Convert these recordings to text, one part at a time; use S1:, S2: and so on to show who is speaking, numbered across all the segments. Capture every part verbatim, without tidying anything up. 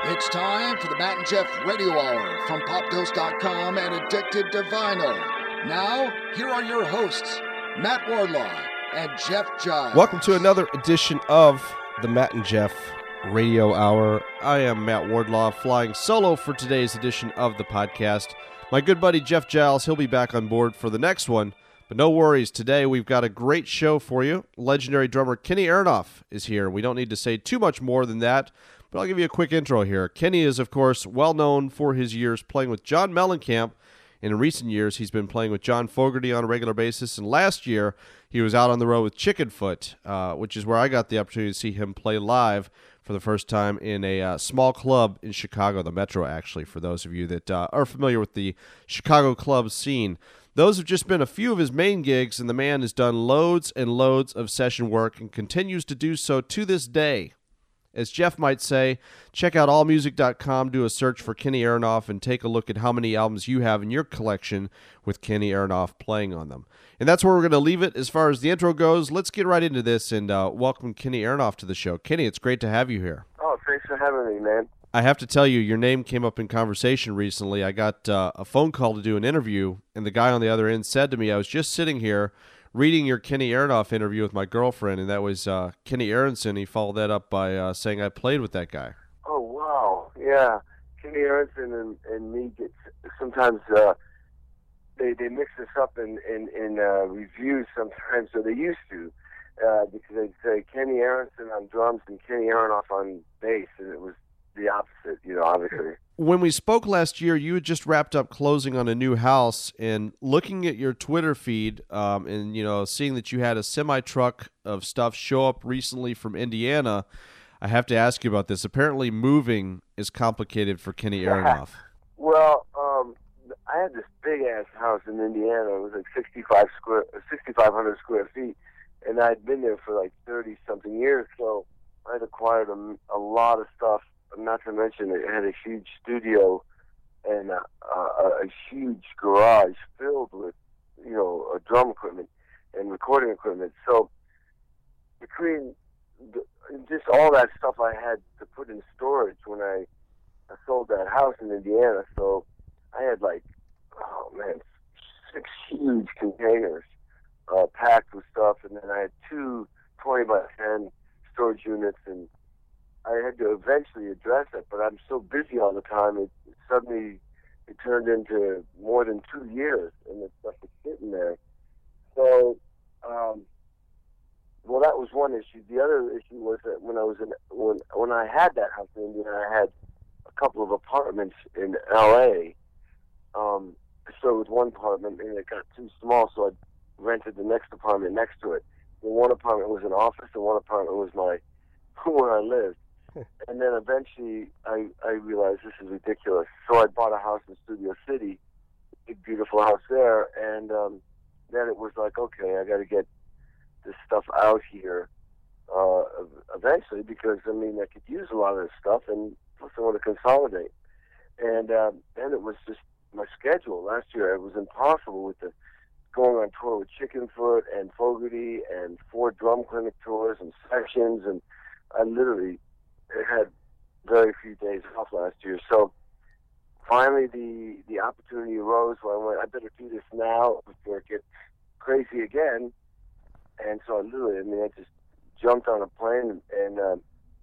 S1: It's time for the Matt and Jeff Radio Hour from pop dose dot com and Addicted to Vinyl. Now, here are your hosts, Matt Wardlaw and Jeff Giles.
S2: Welcome to another edition of the Matt and Jeff Radio Hour. I am Matt Wardlaw, flying solo for today's edition of the podcast. My good buddy Jeff Giles, he'll be back on board for the next one. But no worries, today we've got a great show for you. Legendary drummer Kenny Aronoff is here. We don't need to say too much more than that, but I'll give you a quick intro here. Kenny is, of course, well known for his years playing with John Mellencamp, and in recent years he's been playing with John Fogerty on a regular basis, and last year he was out on the road with Chickenfoot, uh, which is where I got the opportunity to see him play live for the first time in a uh, small club in Chicago, the Metro, actually, for those of you that uh, are familiar with the Chicago club scene. Those have just been a few of his main gigs, and the man has done loads and loads of session work and continues to do so to this day. As Jeff might say, check out all music dot com, do a search for Kenny Aronoff, and take a look at how many albums you have in your collection with Kenny Aronoff playing on them. And that's where we're going to leave it as far as the intro goes. Let's get right into this and uh, welcome Kenny Aronoff to the show. Kenny, it's great to have you here.
S3: Oh, thanks for having me, man.
S2: I have to tell you, your name came up in conversation recently. I got uh, a phone call to do an interview, and the guy on the other end said to me, I was just sitting here reading your Kenny Aronoff interview with my girlfriend, and that was uh, Kenny Aronson. He followed that up by uh, saying I played with that guy.
S3: Oh, wow. Yeah. Kenny Aronson and, and me get sometimes uh, they, they mix us up in, in, in uh, reviews sometimes, or they used to, uh, because they'd say Kenny Aronson on drums and Kenny Aronoff on bass, and it was the opposite, you know, obviously.
S2: When we spoke last year, you had just wrapped up closing on a new house, and looking at your Twitter feed, um, and you know, seeing that you had a semi truck of stuff show up recently from Indiana, I have to ask you about this. Apparently, moving is complicated for Kenny Aronoff.
S3: Well, um, I had this big ass house in Indiana. It was like sixty-five square, sixty-five hundred square feet, and I'd been there for like thirty something years. So I'd acquired a, a lot of stuff. Not to mention, it had a huge studio and a, a, a huge garage filled with, you know, uh, drum equipment and recording equipment. So between the, just all that stuff I had to put in storage when I, I sold that house in Indiana, so I had like, oh man, six huge containers uh, packed with stuff, and then I had two twenty by ten storage units, and I had to eventually address it, but I'm so busy all the time, it, it suddenly it turned into more than two years, and the stuff was sitting there. So, um, well, that was one issue. The other issue was that when I was in, when when I had that house in Indiana, I had a couple of apartments in L A. Um, so with one apartment, and it got too small, so I rented the next apartment next to it. And one apartment was an office, and one apartment was my where I lived. And then eventually I, I realized this is ridiculous. So I bought a house in Studio City, a big, beautiful house there. And um, then it was like, okay, I got to get this stuff out here uh, eventually because, I mean, I could use a lot of this stuff, and plus I want to consolidate. And um, then it was just my schedule. Last year it was impossible with the going on tour with Chickenfoot and Fogerty and four drum clinic tours and sessions, and I literally had very few days off last year. So finally the the opportunity arose where I went, I better do this now before it gets crazy again. And so I literally, I mean, I just jumped on a plane and uh,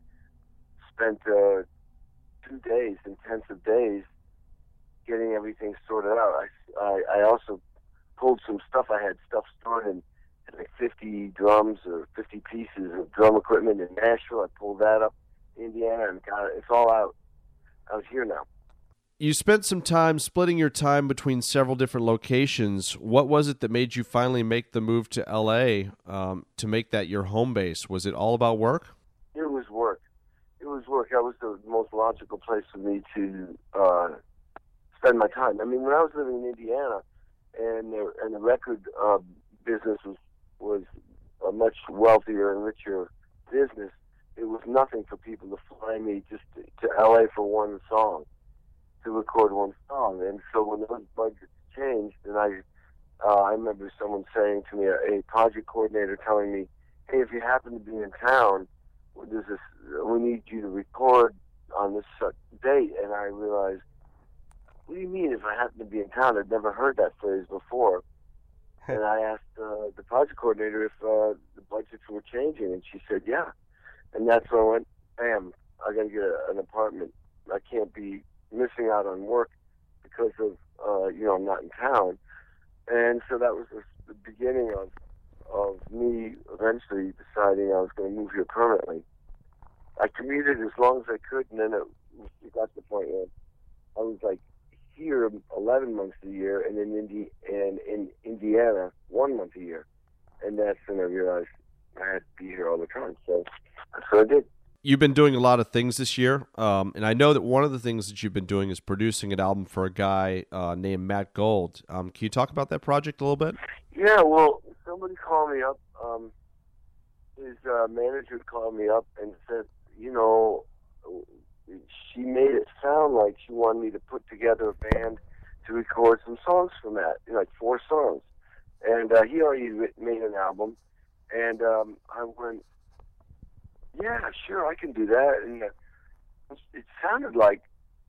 S3: spent uh, two days, intensive days, getting everything sorted out. I, I, I also pulled some stuff. I had stuff stored in like fifty drums or fifty pieces of drum equipment in Nashville. I pulled that up Indiana and got it. It's all out. Out here now.
S2: You spent some time splitting your time between several different locations. What was it that made you finally make the move to L A um, to make that your home base? Was it all about work?
S3: It was work. It was work. That was the most logical place for me to uh, spend my time. I mean, when I was living in Indiana, and the, and the record uh, business was was a much wealthier and richer business, it was nothing for people to fly me just to, to L A for one song, to record one song. And so when those budgets changed, and I, uh, I remember someone saying to me, a, a project coordinator telling me, "Hey, if you happen to be in town, there's this, we need you to record on this town. I'd never heard that phrase before. And I asked uh, the project coordinator if uh, the budgets were changing, and she said, yeah. And that's when I went, bam, I got to get a, an apartment. I can't be missing out on work because of, uh, you know, I'm not in town. And so that was the, the beginning of, of me eventually deciding I was going to move here permanently. I commuted as long as I could, and then it, it got to the point where I was like here eleven months a year, and in Indi- and in Indiana one month a year, and that's when I realized I had to be here all the time. So that's what I did.
S2: You've been doing a lot of things this year, um, and I know that one of the things that you've been doing is producing an album for a guy uh, named Matt Gold. Um, can you talk about that project a little bit?
S3: Yeah, well, somebody called me up. Um, his uh, manager called me up and said, you know, she made it sound like she wanted me to put together a band to record some songs for Matt, like four songs. And uh, he already made an album. And um, I went, yeah, sure, I can do that. And uh, it sounded like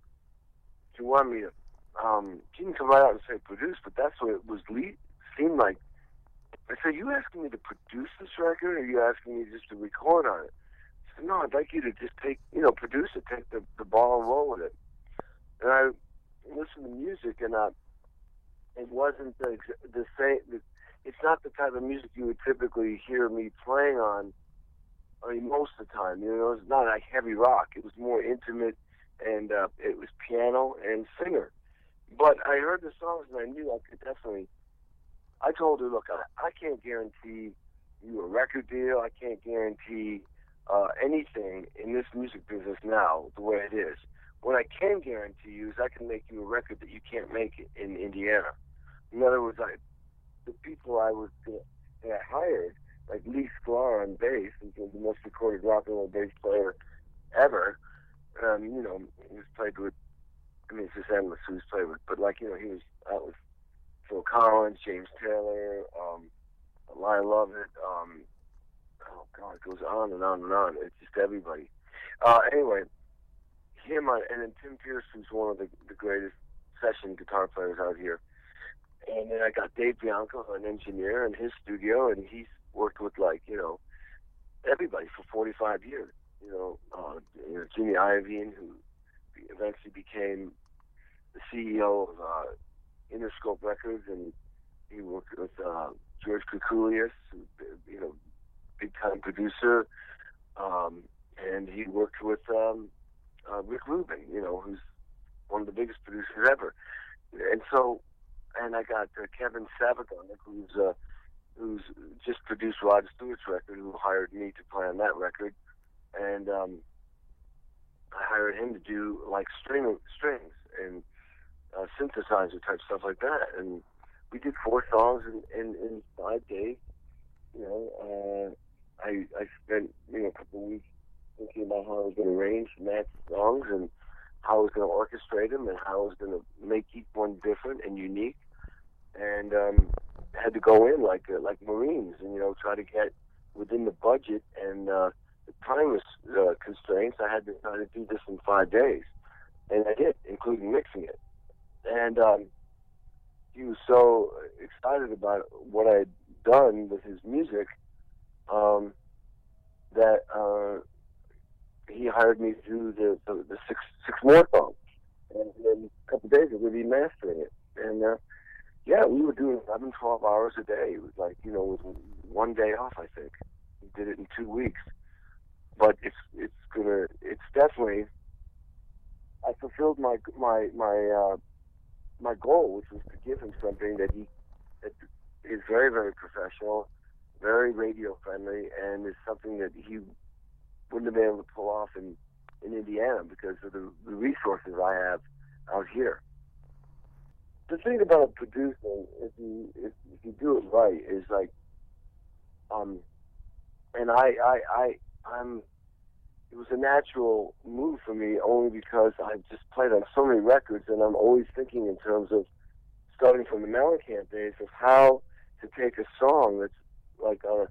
S3: she wanted me to, um, she didn't come right out and say produce, but that's what it was lead, seemed like. I said, you asking me to produce this record, or are you asking me just to record on it? I said, no, I'd like you to just take, you know, produce it, take the, the ball and roll with it. And I listened to music, and uh, it wasn't the, the same, it's not the type of music you would typically hear me playing on, I mean, most of the time. You know, it's not like heavy rock. It was more intimate, and uh, it was piano and singer. But I heard the songs, and I knew I could definitely, I told her, look, I, I can't guarantee you a record deal. I can't guarantee uh, anything in this music business now the way it is. What I can guarantee you is I can make you a record that you can't make in Indiana. In other words, I, the people I was uh, that I hired, like Lee Sklar on bass, who's the most recorded rock and roll bass player ever. Um, you know, he was played with, I mean, it's just endless who he's played with, but like, you know, he was out with Phil Collins, James Taylor, um, Lyle Lovett, um, oh God, it goes on and on and on. It's just everybody. Uh, anyway, him on, and then Tim Pierce, who's one of the, the greatest session guitar players out here. And then I got Dave Bianco, an engineer, in his studio, and he's worked with, like, you know, everybody for forty-five years. You know, uh, you know Jimmy Iovine, who eventually became the C E O of uh, Interscope Records, and he worked with uh, George Kukulius, who, you know, big-time producer, um, and he worked with um, uh, Rick Rubin, you know, who's one of the biggest producers ever. And so, and I got uh, Kevin Savagonic, who's uh, who's just produced Rod Stewart's record, who hired me to play on that record, and um, I hired him to do like string strings and uh, synthesizer type stuff like that, and we did four songs in, in, in five days. You know, uh, I I spent you know a couple of weeks thinking about how I was going to arrange Matt's songs and how I was going to orchestrate them and how I was going to make each one different and unique, and um, had to go in like uh, like Marines and you know try to get within the budget and uh, the time uh, constraints. I had to try to do this in five days, and I did, including mixing it. And um, he was so excited about what I had done with his music um, that uh, he hired me to do the, the, the six six more songs. And then a couple of days we're going to be mastering it. And uh, yeah, we were doing eleven, twelve hours a day. It was like, you know, with one day off, I think. We did it in two weeks. But it's it's gonna it's definitely I fulfilled my my my uh, my goal, which was to give him something that he that is very, very professional, very radio friendly, and is something that he wouldn't have been able to pull off in, in Indiana because of the, the resources I have out here. The thing about producing, if you if, if you do it right, is like, um, and I I I I'm. It was a natural move for me only because I've just played on so many records, and I'm always thinking in terms of starting from the Mellencamp days of how to take a song that's like a,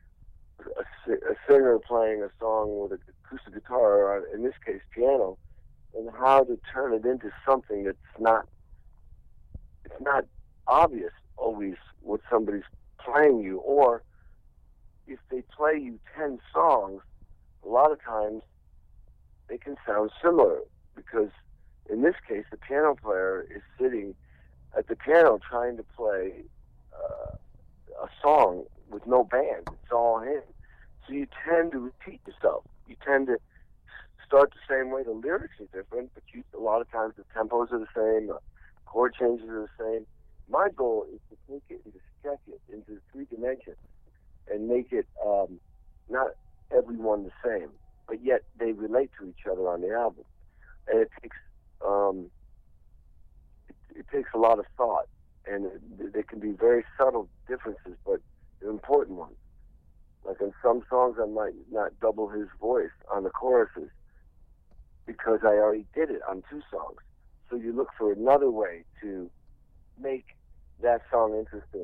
S3: a, a singer playing a song with an acoustic guitar, or in this case piano, and how to turn it into something that's not it's not obvious always what somebody's playing you, or if they play you ten songs, a lot of times they can sound similar, because in this case the piano player is sitting at the piano trying to play uh, a song with no band. It's all him. So you tend to repeat yourself. You tend to start the same way. The lyrics are different, but you, a lot of times the tempos are the same, the chord changes are the same. My goal is to take it and to stretch it into three dimensions and make it um, not everyone the same, but yet they relate to each other on the album. And it takes um, it, it takes a lot of thought, and it, there can be very subtle differences, but they're important ones. Like in some songs, I might not double his voice on the choruses because I already did it on two songs. So you look for another way to make that song interesting.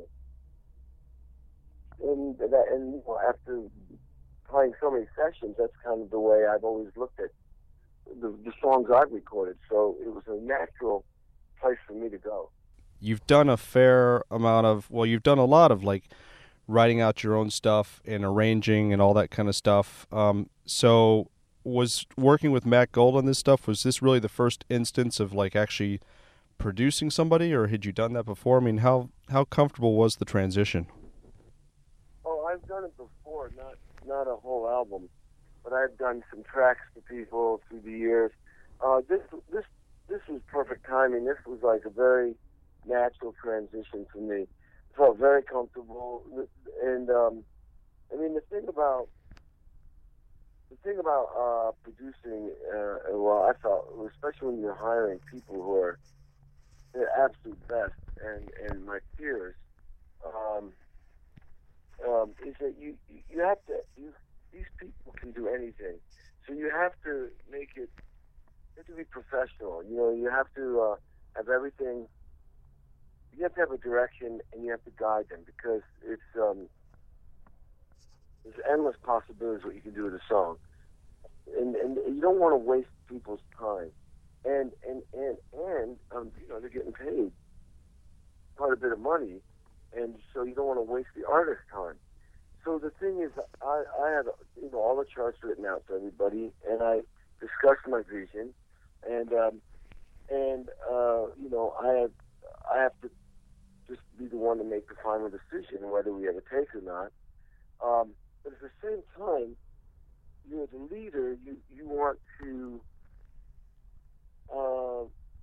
S3: And that, and you know, after playing so many sessions, that's kind of the way I've always looked at the, the songs I've recorded. So it was a natural place for me to go.
S2: You've done a fair amount of, well, you've done a lot of like writing out your own stuff and arranging and all that kind of stuff. Um, so was working with Matt Gold on this stuff, was this really the first instance of like actually producing somebody, or had you done that before? I mean, how, how comfortable was the transition?
S3: Oh, I've done it before, not not a whole album, but I've done some tracks for people through the years. Uh, this this this was perfect timing. This was like a very natural transition for me. I felt very comfortable, and um, I mean the thing about the thing about uh, producing, uh, well, I felt, especially when you're hiring people who are the absolute best and and my peers. Um, Um, is that you you have to you, these people can do anything, so you have to make it you have to be professional. You know, you have to uh, have everything. You have to have a direction, and you have to guide them, because it's um, there's endless possibilities what you can do with a song, and and you don't want to waste people's time, and and and and um, you know, they're getting paid quite a bit of money. And so you don't want to waste the artist's time. So the thing is, I, I had you know all the charts written out for everybody, and I discussed my vision, and um, and uh, you know I have I have to just be the one to make the final decision whether we have a take or not. Um, but at the same time, you're the leader. You you want to. Uh,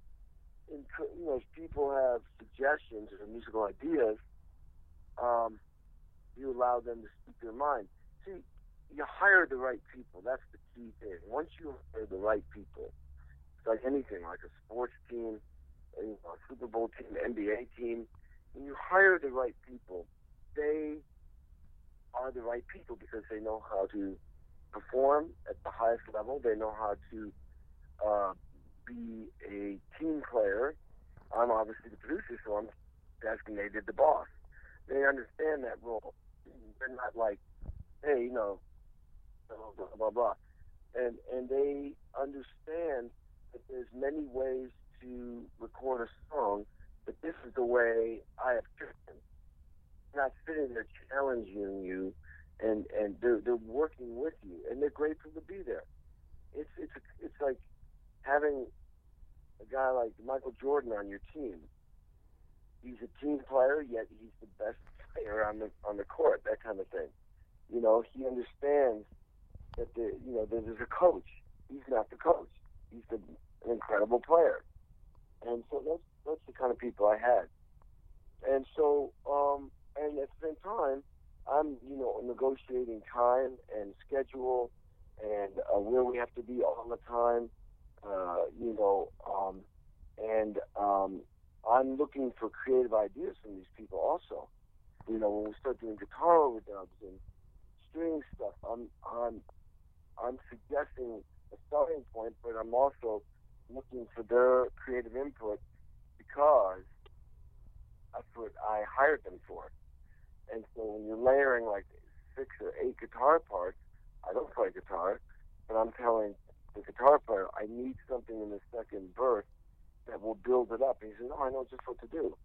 S3: you know, if people have suggestions or musical ideas, um, you allow them to speak their mind. See, you hire the right people. That's the key thing. Once you hire the right people, it's like anything, like a sports team, a, you know, a Super Bowl team, N B A team. When you hire the right people, they are the right people because they know how to perform at the highest level. They know how to uh, be a team player. I'm obviously the producer, so I'm designated the boss. They understand that role. They're not like, hey, you know, blah, blah, blah. And, and they understand that there's many ways to record a song, but this is the way I have chosen. They're not sitting there challenging you, and, and they're, they're working with you, and they're grateful to be there. It's, it's, it's like having a guy like Michael Jordan on your team. He's a team player, yet he's the best player on the on the court. That kind of thing. You know, he understands that the you know there's a coach. He's not the coach. He's the, an incredible player. And so that's that's the kind of people I had. And so, um, and at the same time, I'm you know negotiating time and schedule and uh, where we have to be all the time. Uh, you know, um, and um, I'm looking for creative ideas from these people also. You know, when we start doing guitar overdubs and string stuff, I'm I'm I'm suggesting a starting point, but I'm also looking for their creative input because that's what I hired them for. And so when you're layering like six or eight guitar parts, I don't play guitar, but I'm telling the guitar player, I need something in the second verse that will build it up. And he says, no, I know just what to do.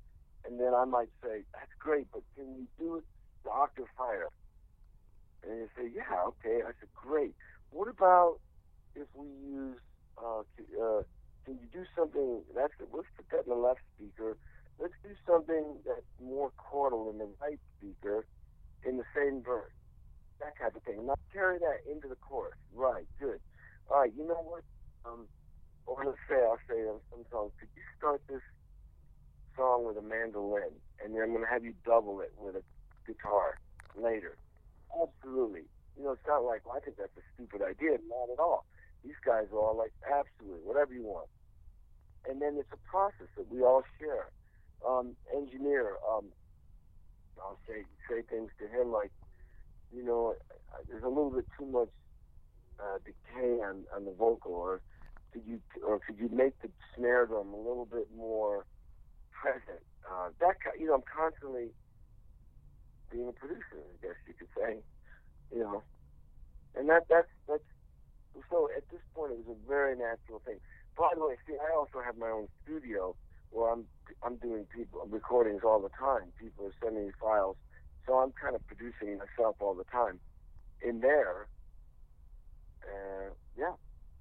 S3: And then I might say, that's great, but can you do it the octave higher? And they say, yeah, okay. I said, great. What about if we use, uh, uh, can you do something, that's it, let's put that in the left speaker. Let's do something that's more chordal in the right speaker in the same verse. That type of thing. Now carry that into the chorus. Right, good. All right, you know what? Um, or let's say, I'll say on some songs, could you start this song with a mandolin, and then I'm going to have you double it with a guitar later. Absolutely. You know, it's not like, well, I think that's a stupid idea. Not at all. These guys are all like, absolutely, whatever you want. And then it's a process that we all share. Um, engineer, um, I'll say say things to him like, you know, there's a little bit too much uh, decay on, on the vocal, or could you or could you make the snare drum a little bit more present? Uh, that you know, I'm constantly being a producer, I guess you could say, you know, and that that's that's so at this point it was a very natural thing. By the way, see, I also have my own studio where I'm I'm doing people recordings all the time. People are sending me files, so I'm kind of producing myself all the time in there. Uh, yeah,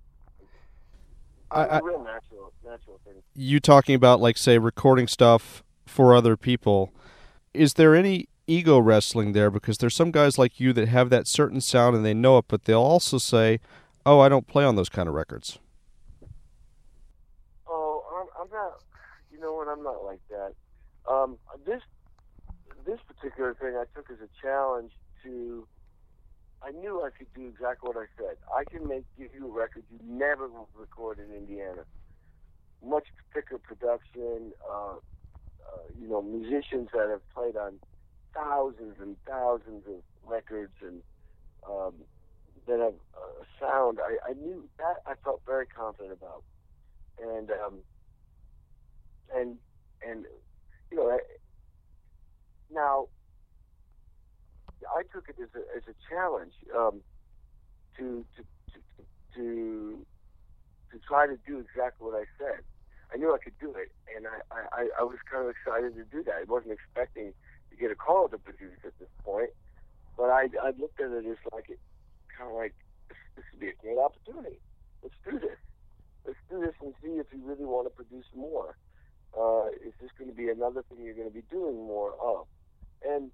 S2: I, I,
S3: a real natural natural thing.
S2: You talking about, like, say, recording stuff for other people? Is there any ego wrestling there? Because there's some guys like you that have that certain sound and they know it, but they'll also say, "Oh, I don't play on those kind of records."
S3: Oh, I'm, I'm not. You know what? I'm not like that. Um, this this particular thing I took as a challenge to. I knew I could do exactly what I said. I can make give you a record you never will record in Indiana. Much thicker production. Uh, uh, you know, musicians that have played on thousands and thousands of records and um, that have a sound. I, I knew that. I felt very confident about. And um, and and you know, I, now I took it as a as a challenge um, to, to to to to try to do exactly what I said. I knew I could do it, and I, I, I was kind of excited to do that. I wasn't expecting to get a call to produce at this point, but I I looked at it as like it kind of like this, this would be a great opportunity. Let's do this. Let's do this and see if you really want to produce more. Uh, is this going to be another thing you're going to be doing more of? And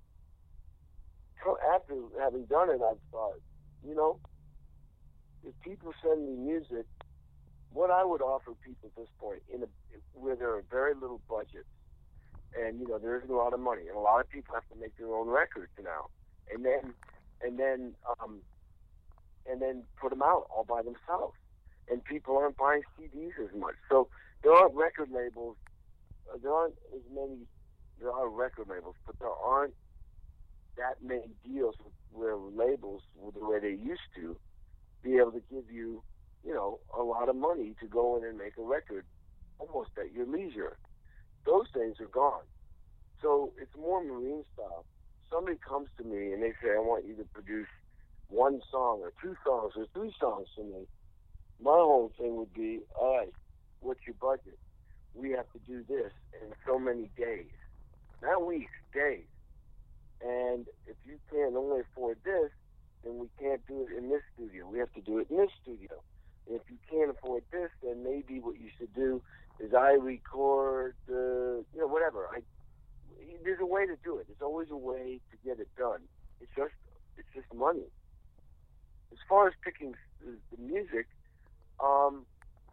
S3: after having done it, I thought, you know, if people send me music, what I would offer people at this point, in a, where there are very little budgets, and you know there isn't a lot of money, and a lot of people have to make their own records now, and then and then um, and then put them out all by themselves, and people aren't buying C Ds as much. So there aren't record labels. Uh, there aren't as many. There are record labels, but there aren't that many deals where labels, the way they used to, be able to give you, you know, a lot of money to go in and make a record almost at your leisure. Those things are gone. So it's more marine style. Somebody comes to me and they say, I want you to produce one song or two songs or three songs for me. My whole thing would be, all right, what's your budget? We have to do this in so many days. Not weeks, days. And if you can't only afford this, then we can't do it in this studio. We have to do it in this studio. And if you can't afford this, then maybe what you should do is I record, uh, you know, whatever. I, there's a way to do it. There's always a way to get it done. It's just, it's just money. As far as picking the, the music, um,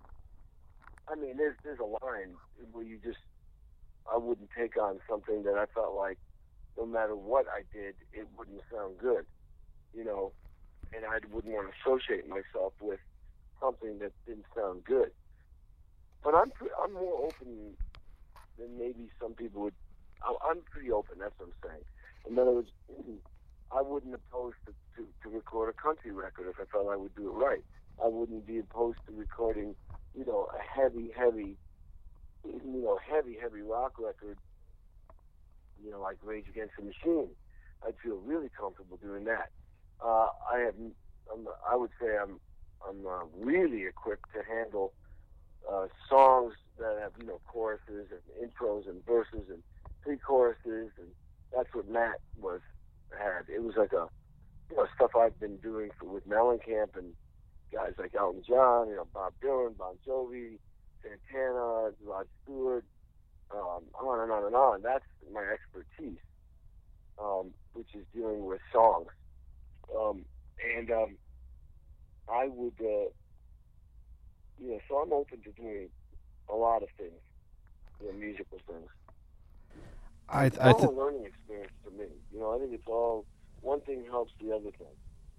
S3: I mean, there's there's a line where you just, I wouldn't take on something that I felt like no matter what I did, it wouldn't sound good, you know, and I wouldn't want to associate myself with something that didn't sound good. But I'm pre- I'm more open than maybe some people would. I'm pretty open, that's what I'm saying. In other words, I wouldn't oppose to, to, to record a country record if I felt I would do it right. I wouldn't be opposed to recording, you know, a heavy, heavy, you know, heavy, heavy rock record, you know, like Rage Against the Machine. I'd feel really comfortable doing that. Uh, I have, I'm, I would say I'm, I'm uh, really equipped to handle uh, songs that have, you know, choruses and intros and verses and three choruses, and that's what Matt was had. It was like a you know stuff I've been doing for, with Mellencamp and guys like Elton John, you know Bob Dylan, Bon Jovi, Santana, Rod Stewart, um, on and on and on. That's my expertise, um, which is dealing with songs, um, and um, I would, uh, you know, so I'm open to doing a lot of things, you know, musical things.
S2: I,
S3: It's
S2: I
S3: all
S2: th-
S3: a learning experience to me. You know, I think it's all, one thing helps the other thing.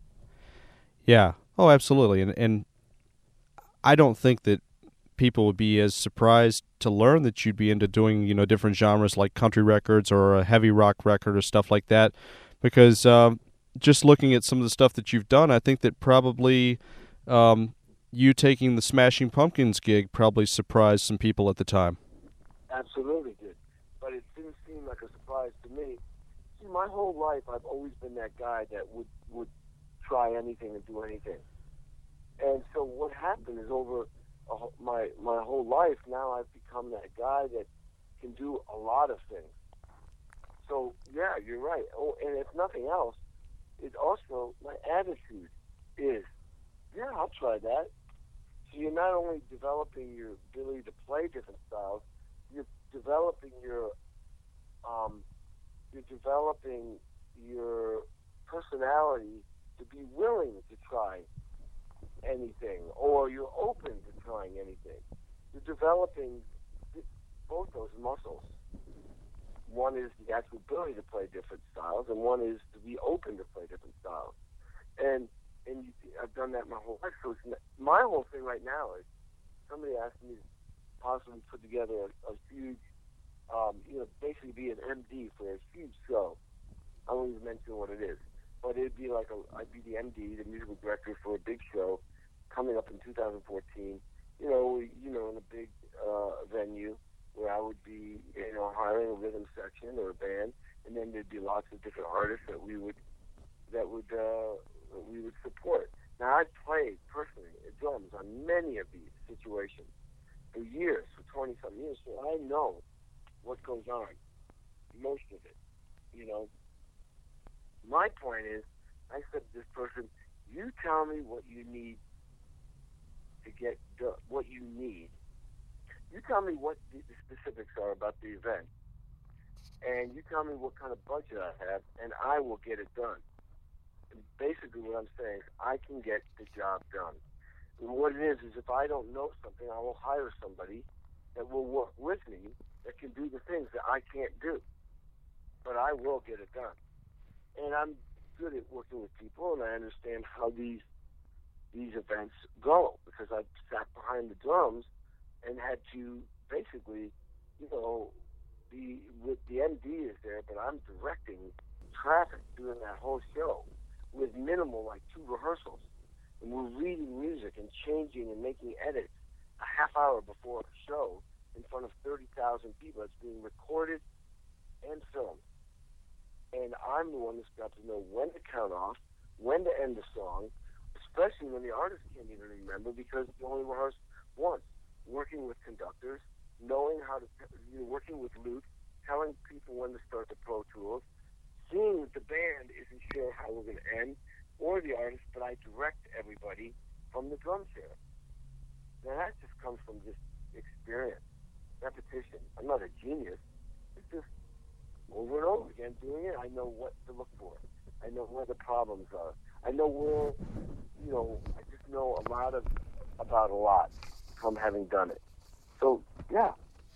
S2: yeah. Oh, absolutely. And and I don't think that people would be as surprised to learn that you'd be into doing, you know, different genres like country records or a heavy rock record or stuff like that, because um, just looking at some of the stuff that you've done, I think that probably um, you taking the Smashing Pumpkins gig probably surprised some people at the time.
S3: Absolutely did. But it didn't seem like a surprise to me. See, my whole life, I've always been that guy that would, would try anything and do anything. And so what happened is over a, whole- my my whole life, now I've become that guy that can do a lot of things. So, yeah, you're right. Oh, and if nothing else, it also, my attitude is, yeah, I'll try that. So you're not only developing your ability to play different styles, you're developing your, um, you're developing your personality to be willing to try anything, or you're open to trying anything. You're developing both those muscles. One is the actual ability to play different styles, and one is to be open to play different styles. And and I've done that my whole life. So it's, my whole thing right now is somebody asked me to possibly put together a, a huge, um, you know, basically be an M D for a huge show. I won't even mention what it is, but it'd be like a, I'd be the M D, the musical director for a big show coming up in two thousand fourteen. You know, you know, in a big uh, venue where I would be, you know, hiring a rhythm section or a band, and then there'd be lots of different artists that we would that would uh, we would support. Now, I've played personally drums on many of these situations for years, for twenty some years, so I know what goes on, most of it. You know, my point is, I said to this person, you tell me what you need to get done, what you need. You tell me what the, the specifics are about the event, and you tell me what kind of budget I have, and I will get it done. And basically what I'm saying is I can get the job done. And what it is is if I don't know something, I will hire somebody that will work with me that can do the things that I can't do. But I will get it done. And I'm good at working with people, and I understand how these these events go, because I've sat behind the drums and had to basically, you know, be with the M D is there, but I'm directing traffic during that whole show with minimal, like two rehearsals. And we're reading music and changing and making edits a half hour before the show in front of thirty thousand people. It's being recorded and filmed. And I'm the one that's got to know when to count off, when to end the song, especially when the artist can't even remember because you only rehearsed once. Working with conductors, knowing how to, you know, working with Luke, telling people when to start the Pro Tools, seeing that the band isn't sure how we're going to end, or the artist, but I direct everybody from the drum chair. Now that just comes from just experience, repetition. I'm not a genius. It's just over and over again doing it. I know what to look for. I know where the problems are. I know where, you know, I just know a lot of, about a lot from having done it. So, yeah.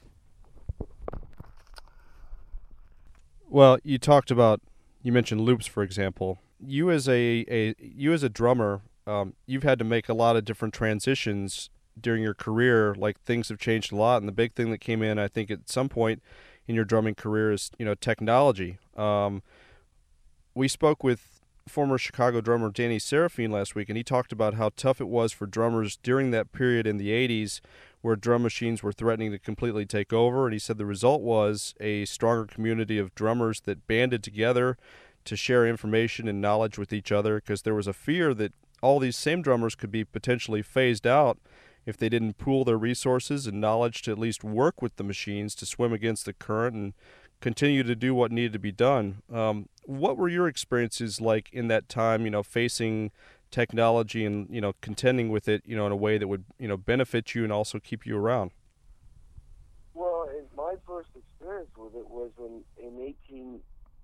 S2: Well, you talked about, you mentioned loops, for example. You as a, a you as a drummer, um, you've had to make a lot of different transitions during your career. Like, things have changed a lot, and the big thing that came in, I think, at some point in your drumming career is, you know, technology. Um, we spoke with former Chicago drummer Danny Seraphine last week, and he talked about how tough it was for drummers during that period in the eighties where drum machines were threatening to completely take over. And he said the result was a stronger community of drummers that banded together to share information and knowledge with each other, because there was a fear that all these same drummers could be potentially phased out if they didn't pool their resources and knowledge to at least work with the machines to swim against the current and continue to do what needed to be done. Um, what were your experiences like in that time, you know, facing technology and, you know, contending with it, you know, in a way that would, you know, benefit you and also keep you around?
S3: Well, in my first experience with it was in, in eighteen,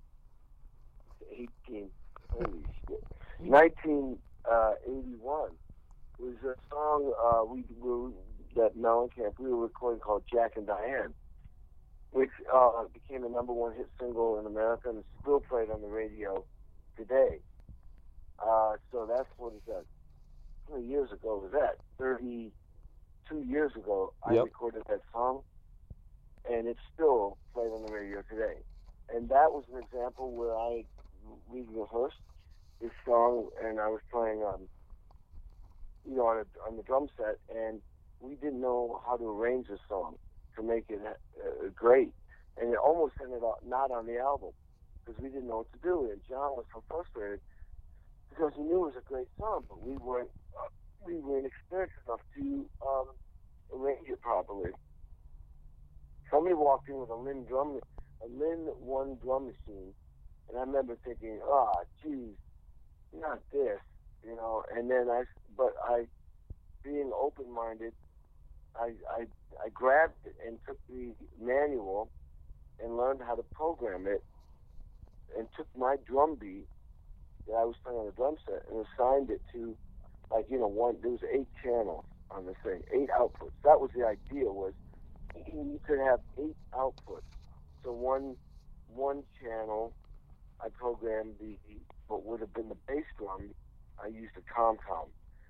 S3: eighteen, holy shit, nineteen eighty-one. It was a song uh, we were, that Mellencamp, we were recording called Jack and Diane, which uh, became a number one hit single in America and is still played on the radio today. Uh, so that's what is that? How many years ago was that? thirty-two years ago, I
S2: Yep.
S3: recorded that song, and it's still played on the radio today. And that was an example where I we rehearsed this song, and I was playing, um, you know, on, a, on the drum set, and we didn't know how to arrange the song to make it uh, great, and it almost ended up not on the album because we didn't know what to do. And John was so frustrated because he knew it was a great song, but we weren't uh, we weren't experienced enough to um, arrange it properly. Somebody walked in with a Linn drum, a Linn one drum machine, and I remember thinking, "Ah, oh, geez, not this," you know. And then I, but I, being open-minded, I, I, I grabbed it and took the manual and learned how to program it, and took my drum beat that I was playing on the drum set and assigned it to, like, you know, one. There was eight channels on this thing, eight outputs. That was the idea. Was you could have eight outputs. So one, one channel, I programmed the what would have been the bass drum. I used a tom-tom,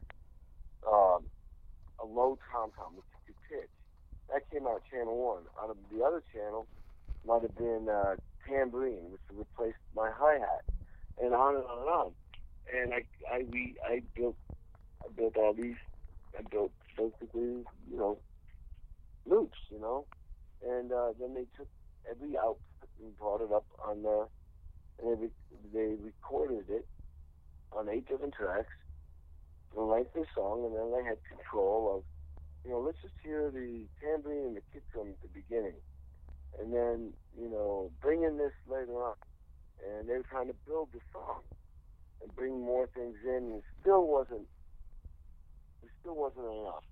S3: um, a low tom-tom, which you could pitch. That came out channel one. Out of the other channel might have been uh, tambourine, which replaced my hi-hat, and on and on and on. And I, I, we, I built, I built all these. I built basically, you know, loops, you know, and uh, then they took every output and brought it up on the, and they, they recorded it on eight different tracks for the length of the song, and then they had control of, you know, let's just hear the tambourine and the kick drum at the beginning, and then, you know, bring in this later on. And they were trying to build the song and bring more things in, and it still wasn't, it still wasn't enough.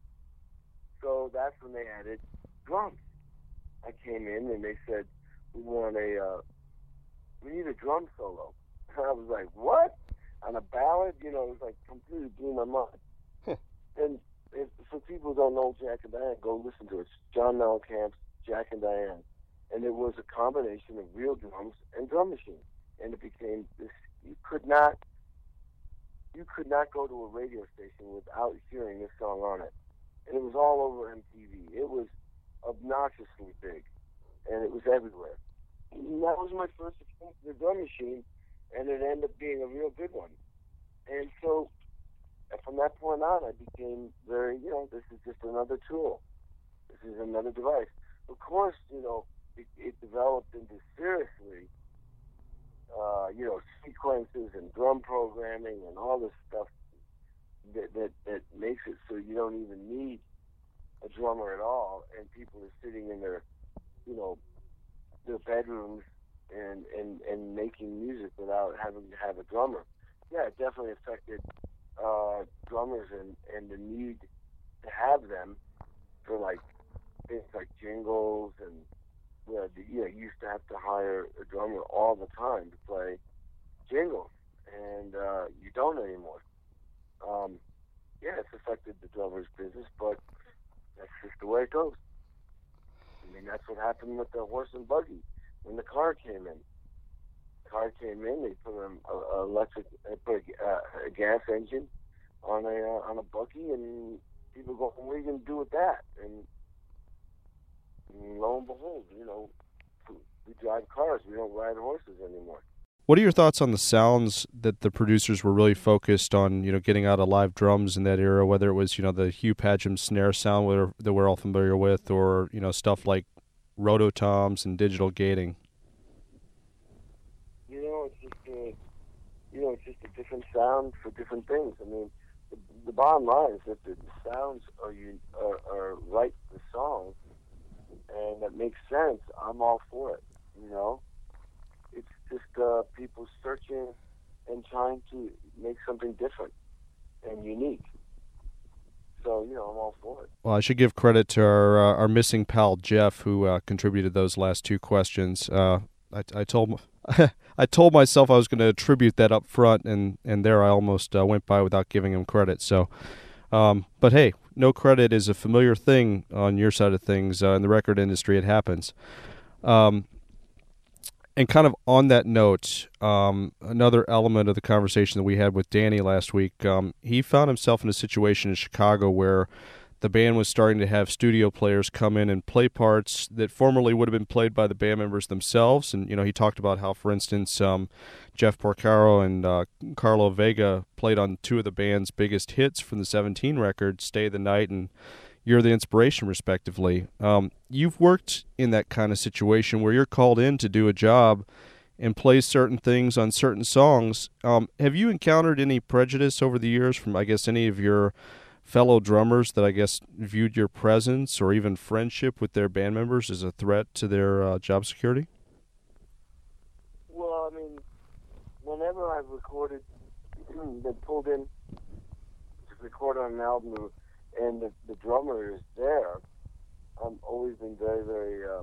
S3: So that's when they added drums. I came in and they said, we want a, uh, we need a drum solo. And I was like, what? On a ballad? You know, it was like completely blew my mind. And if, for people who don't know Jack and Diane, go listen to it. It's John Mellencamp's Jack and Diane. And it was a combination of real drums and drum machines. And it became this, you could not, you could not go to a radio station without hearing this song on it. And it was all over M T V. It was obnoxiously big, and it was everywhere. And that was my first experience with the drum machine, and it ended up being a real good one. And so, from that point on, I became very, you know, this is just another tool. This is another device. Of course, you know, it, it developed into seriously, uh, you know, sequences and drum programming and all this stuff that, that, that makes it so you don't even need a drummer at all, and people are sitting in their, you know, their bedrooms and, and, and making music without having to have a drummer. Yeah, it definitely affected uh, drummers and, and the need to have them for, like, things like jingles, and, you know, the, you know, you used to have to hire a drummer all the time to play jingles, and uh, you don't anymore. Um, yeah, it's affected the drummer's business, but that's just the way it goes. I mean, that's what happened with the horse and buggy when the car came in. The car came in, they put an electric, they put a, a gas engine on a uh, on a buggy, and people go, "What are you going to do with that?" And, and lo and behold, you know, we drive cars. We don't ride horses anymore.
S2: What are your thoughts on the sounds that the producers were really focused on, you know, getting out of live drums in that era, whether it was, you know, the Hugh Padgham snare sound that we're all familiar with, or, you know, stuff like rototoms and digital gating?
S3: You know, it's just a, you know, it's just a different sound for different things. I mean, the, the bottom line is that the, the sounds are, you, are, are right for the song, and that makes sense. I'm all for it. You know, it's just uh, people searching and trying to make something different and unique. So, you know, I'm all for it.
S2: Well, I should give credit to our uh, our missing pal Jeff, who uh, contributed those last two questions. Uh, I, I told I told myself I was going to attribute that up front, and, and there I almost uh, went by without giving him credit. So, um, but hey, no credit is a familiar thing on your side of things. Uh, in the record industry, it happens. Um, and kind of on that note, um, another element of the conversation that we had with Danny last week, um, he found himself in a situation in Chicago where the band was starting to have studio players come in and play parts that formerly would have been played by the band members themselves. And, you know, he talked about how, for instance, um, Jeff Porcaro and uh, Carlo Vega played on two of the band's biggest hits from the seventeen record, Stay the Night and You're the Inspiration, respectively. Um, you've worked in that kind of situation where you're called in to do a job and play certain things on certain songs. Um, have you encountered any prejudice over the years from, I guess, any of your fellow drummers that I guess viewed your presence or even friendship with their band members as a threat to their uh, job security?
S3: Well, I mean, whenever I've recorded, been pulled in to record on an album and the, the drummer is there, I've always been very, very, um,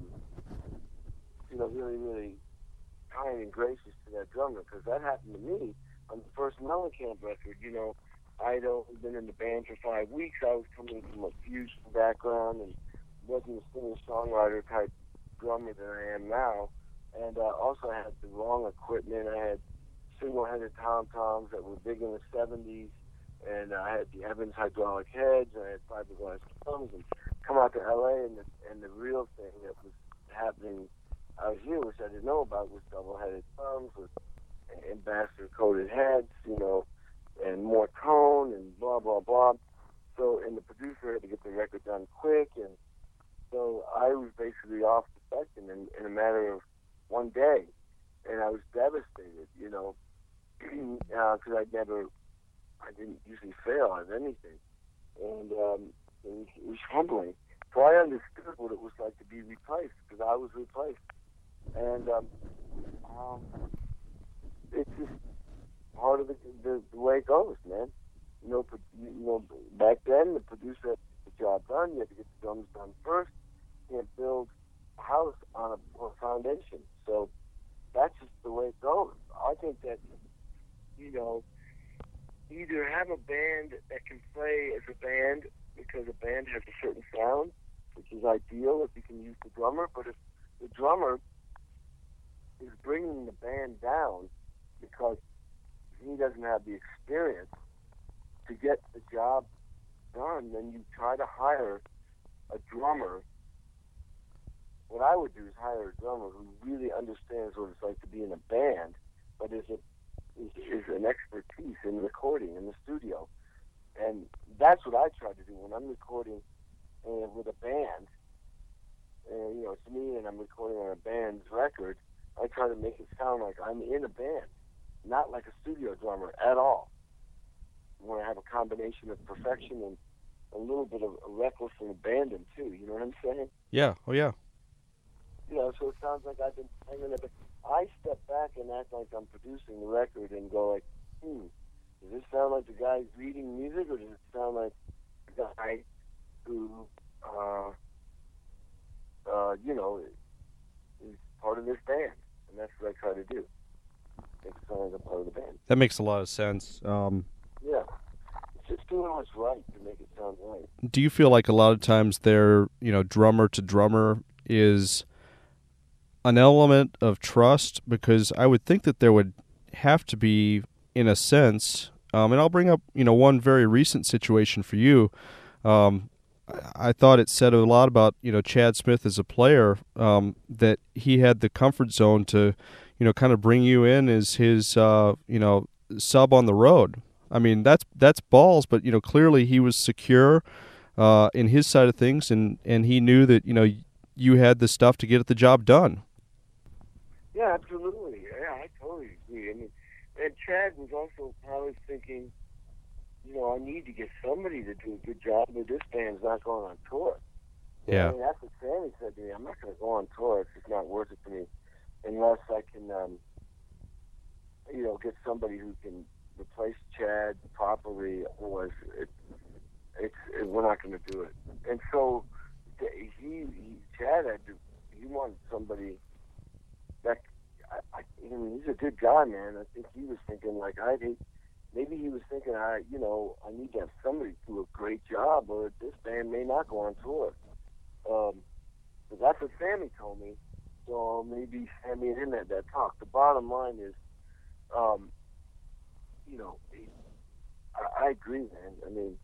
S3: you know, really, really kind and gracious to that drummer, because that happened to me on the first Mellencamp record. You know, I'd only been in the band for five weeks. I was coming from a fusion background and wasn't a singer-songwriter type drummer that I am now. And uh, also I had the wrong equipment. I had single-headed tom-toms that were big in the seventies, and uh, I had the Evans hydraulic heads, and I had fiberglass drums, and come out to L A, and the, and the real thing that was happening out here, which I didn't know about, was double-headed drums with ambassador-coated heads, you know, and more tone and blah, blah, blah. So, and the producer had to get the record done quick, and so I was basically off the spectrum in, in a matter of one day, and I was devastated, you know, because uh, I'd never, I didn't usually fail at anything, and um, it, was, it was humbling. So I understood what it was like to be replaced, because I was replaced, and um, um, it's just part of the, the, the way it goes, man. You know, you know, back then the producer had the job done. You had to get the drums done first. You can't build a house on a, on a foundation. So that's just the way it goes. I think that, you know, either have a band that can play as a band, because a band has a certain sound, which is ideal if you can use the drummer. But if the drummer is bringing the band down because he doesn't have the experience to get the job done, then you try to hire a drummer. What I would do is hire a drummer who really understands what it's like to be in a band, but is, a, is, is an expertise in recording in the studio. And that's what I try to do when I'm recording uh, with a band. And, you know, it's me and I'm recording on a band's record. I try to make it sound like I'm in a band, not like a studio drummer at all. I want to have a combination of perfection and a little bit of reckless and abandon too. You know what I'm saying?
S2: Yeah. Oh, yeah.
S3: You know, so it sounds like I've been hanging up. I step back and act like I'm producing the record and go like, hmm, does this sound like the guy's reading music, or does it sound like the guy who, uh, uh, you know, is part of this band? And that's what I try to do. Make it sound like a part of the band.
S2: That makes a lot of sense. Um,
S3: yeah. It's just doing what's right to make it sound right.
S2: Do you feel like a lot of times their, you know, drummer to drummer is an element of trust? Because I would think that there would have to be, in a sense, um, and I'll bring up, you know, one very recent situation for you. Um, I thought it said a lot about, you know, Chad Smith as a player, um, that he had the comfort zone to, you know, kind of bring you in as his, uh, you know, sub on the road. I mean, that's that's balls, but, you know, clearly he was secure uh, in his side of things, and, and he knew that, you know, you had the stuff to get the job done.
S3: Yeah, absolutely. Yeah, I totally agree. I mean, and Chad was also probably thinking, you know, I need to get somebody to do a good job, but this band's not going on tour.
S2: Yeah.
S3: I mean, that's what Sammy said to me. I'm not going to go on tour. It's just not worth it to me. unless I can, um, you know, get somebody who can replace Chad properly. Otherwise, it, it's it, we're not going to do it. And so he, he Chad had to, he wanted somebody that I, I, I mean, he's a good guy, man. I think he was thinking like I did. Maybe he was thinking, I, you know, I need to have somebody do a great job, or this band may not go on tour. Um, but that's what Sammy told me. So maybe Sammy and him had that talk. The bottom line is, um, you know, I, I agree, man. I mean,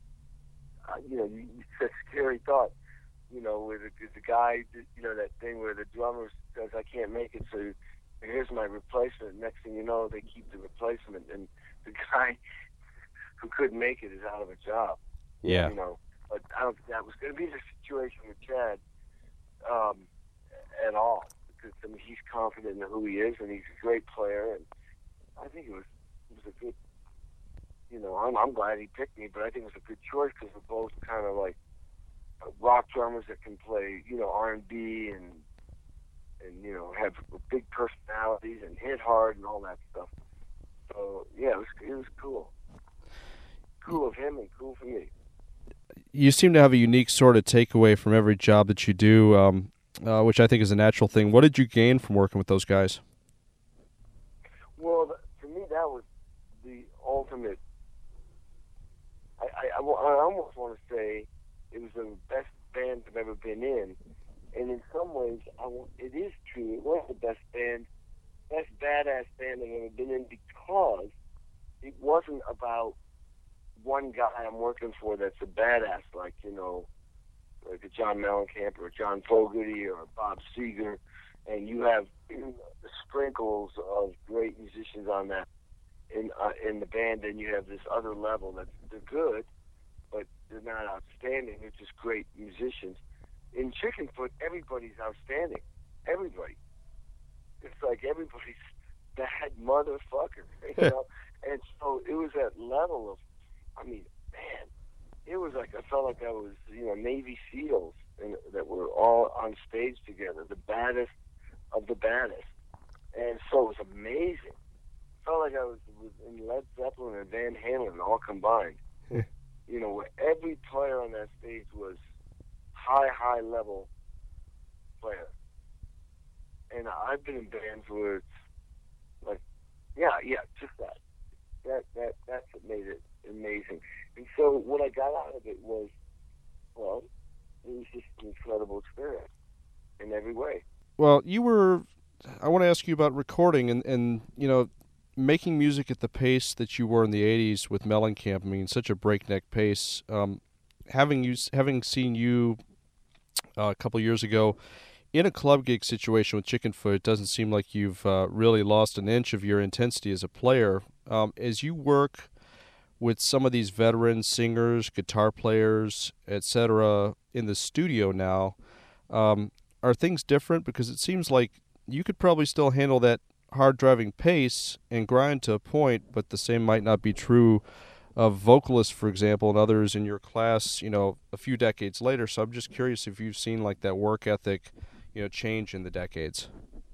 S3: I, you know, you, it's a scary thought. You know, where the, the guy, you know, that thing where the drummer says, "I can't make it," so here's my replacement. Next thing you know, they keep the replacement, and the guy who couldn't make it is out of a job.
S2: Yeah.
S3: You know, but I don't think that was going to be the situation with Chad um, at all, because I mean, he's confident in who he is, and he's a great player, and I think it was it was a good. You know, I'm I'm glad he picked me, but I think it was a good choice because we're both kind of like rock drummers that can play, you know, R and B and and you know have big personalities and hit hard and all that stuff. So yeah, it was it was cool, cool of him and cool for me.
S2: You seem to have a unique sort of takeaway from every job that you do, um, uh, which I think is a natural thing. What did you gain from working with those guys?
S3: Well, for me, that was the ultimate. I I, I almost want to say it was the best band I've ever been in. And in some ways, I, it is true. It was the best band, best badass band I've ever been in, because it wasn't about one guy I'm working for that's a badass, like, you know, like a John Mellencamp or a John Fogerty or a Bob Seger, and you have you know, sprinkles of great musicians on that in uh, in the band, and you have this other level that they're good, but they're not outstanding. They're just great musicians. In Chickenfoot, everybody's outstanding. Everybody. It's like everybody's bad motherfucker, you know? And so it was that level of, I mean, man, it was like, I felt like I was, you know, Navy SEALs and, that were all on stage together, the baddest of the baddest. And so it was amazing. I felt like I was, was in Led Zeppelin and Van Halen all combined. You know, where every player on that stage was high, high level player. And I've been in bands where it's like, yeah, yeah, just that. That that that's what made it amazing. And so what I got out of it was, well, it was just an incredible experience in every way.
S2: Well, you were, I want to ask you about recording and, and you know, making music at the pace that you were in the eighties with Mellencamp. I mean, such a breakneck pace. Um, having you, having seen you uh, a couple years ago in a club gig situation with Chickenfoot, it doesn't seem like you've uh, really lost an inch of your intensity as a player. Um, as you work with some of these veteran singers, guitar players, et cetera, in the studio now, um, are things different? Because it seems like you could probably still handle that hard driving pace and grind to a point, but the same might not be true of vocalists, for example, and others in your class, you know, a few decades later. So I'm just curious if you've seen like that work ethic, you know, change in the decades.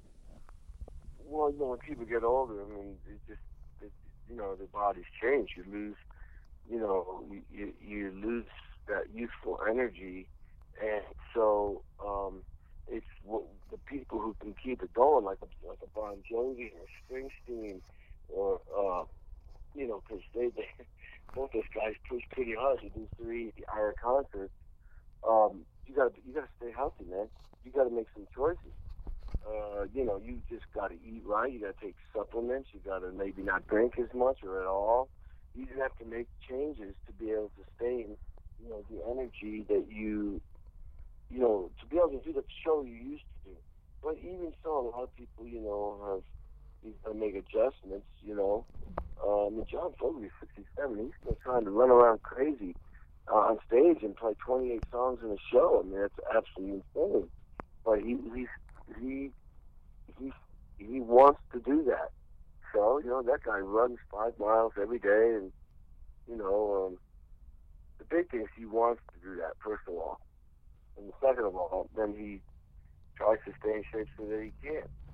S3: Well, you know, when people get older, I mean, it just, it, you know, the bodies change. You lose, you know, you, you lose that youthful energy, and so um, it's what, the people who can keep it going, like a, like a Bon Jovi or Springsteen, or uh, you know, because they, they both those guys push pretty hard to do three-hour concerts. Um, you got to you got to stay healthy, man. You got to make some choices. Uh, you know, you just got to eat right. You got to take supplements. You got to maybe not drink as much or at all. You just have to make changes to be able to sustain, you know, the energy that you, you know, to be able to do the show you used to do. But even so, a lot of people, you know, have you got to make adjustments. You know, um, I mean, John Fogerty's sixty-seven. He's still trying to run around crazy uh, on stage and play twenty-eight songs in a show. I mean, that's absolutely insane. But he he he he he wants to do that. So you know that guy runs five miles every day, and you know um, the big thing is he wants to do that first of all, and second of all, then he tries to stay in shape so that he can.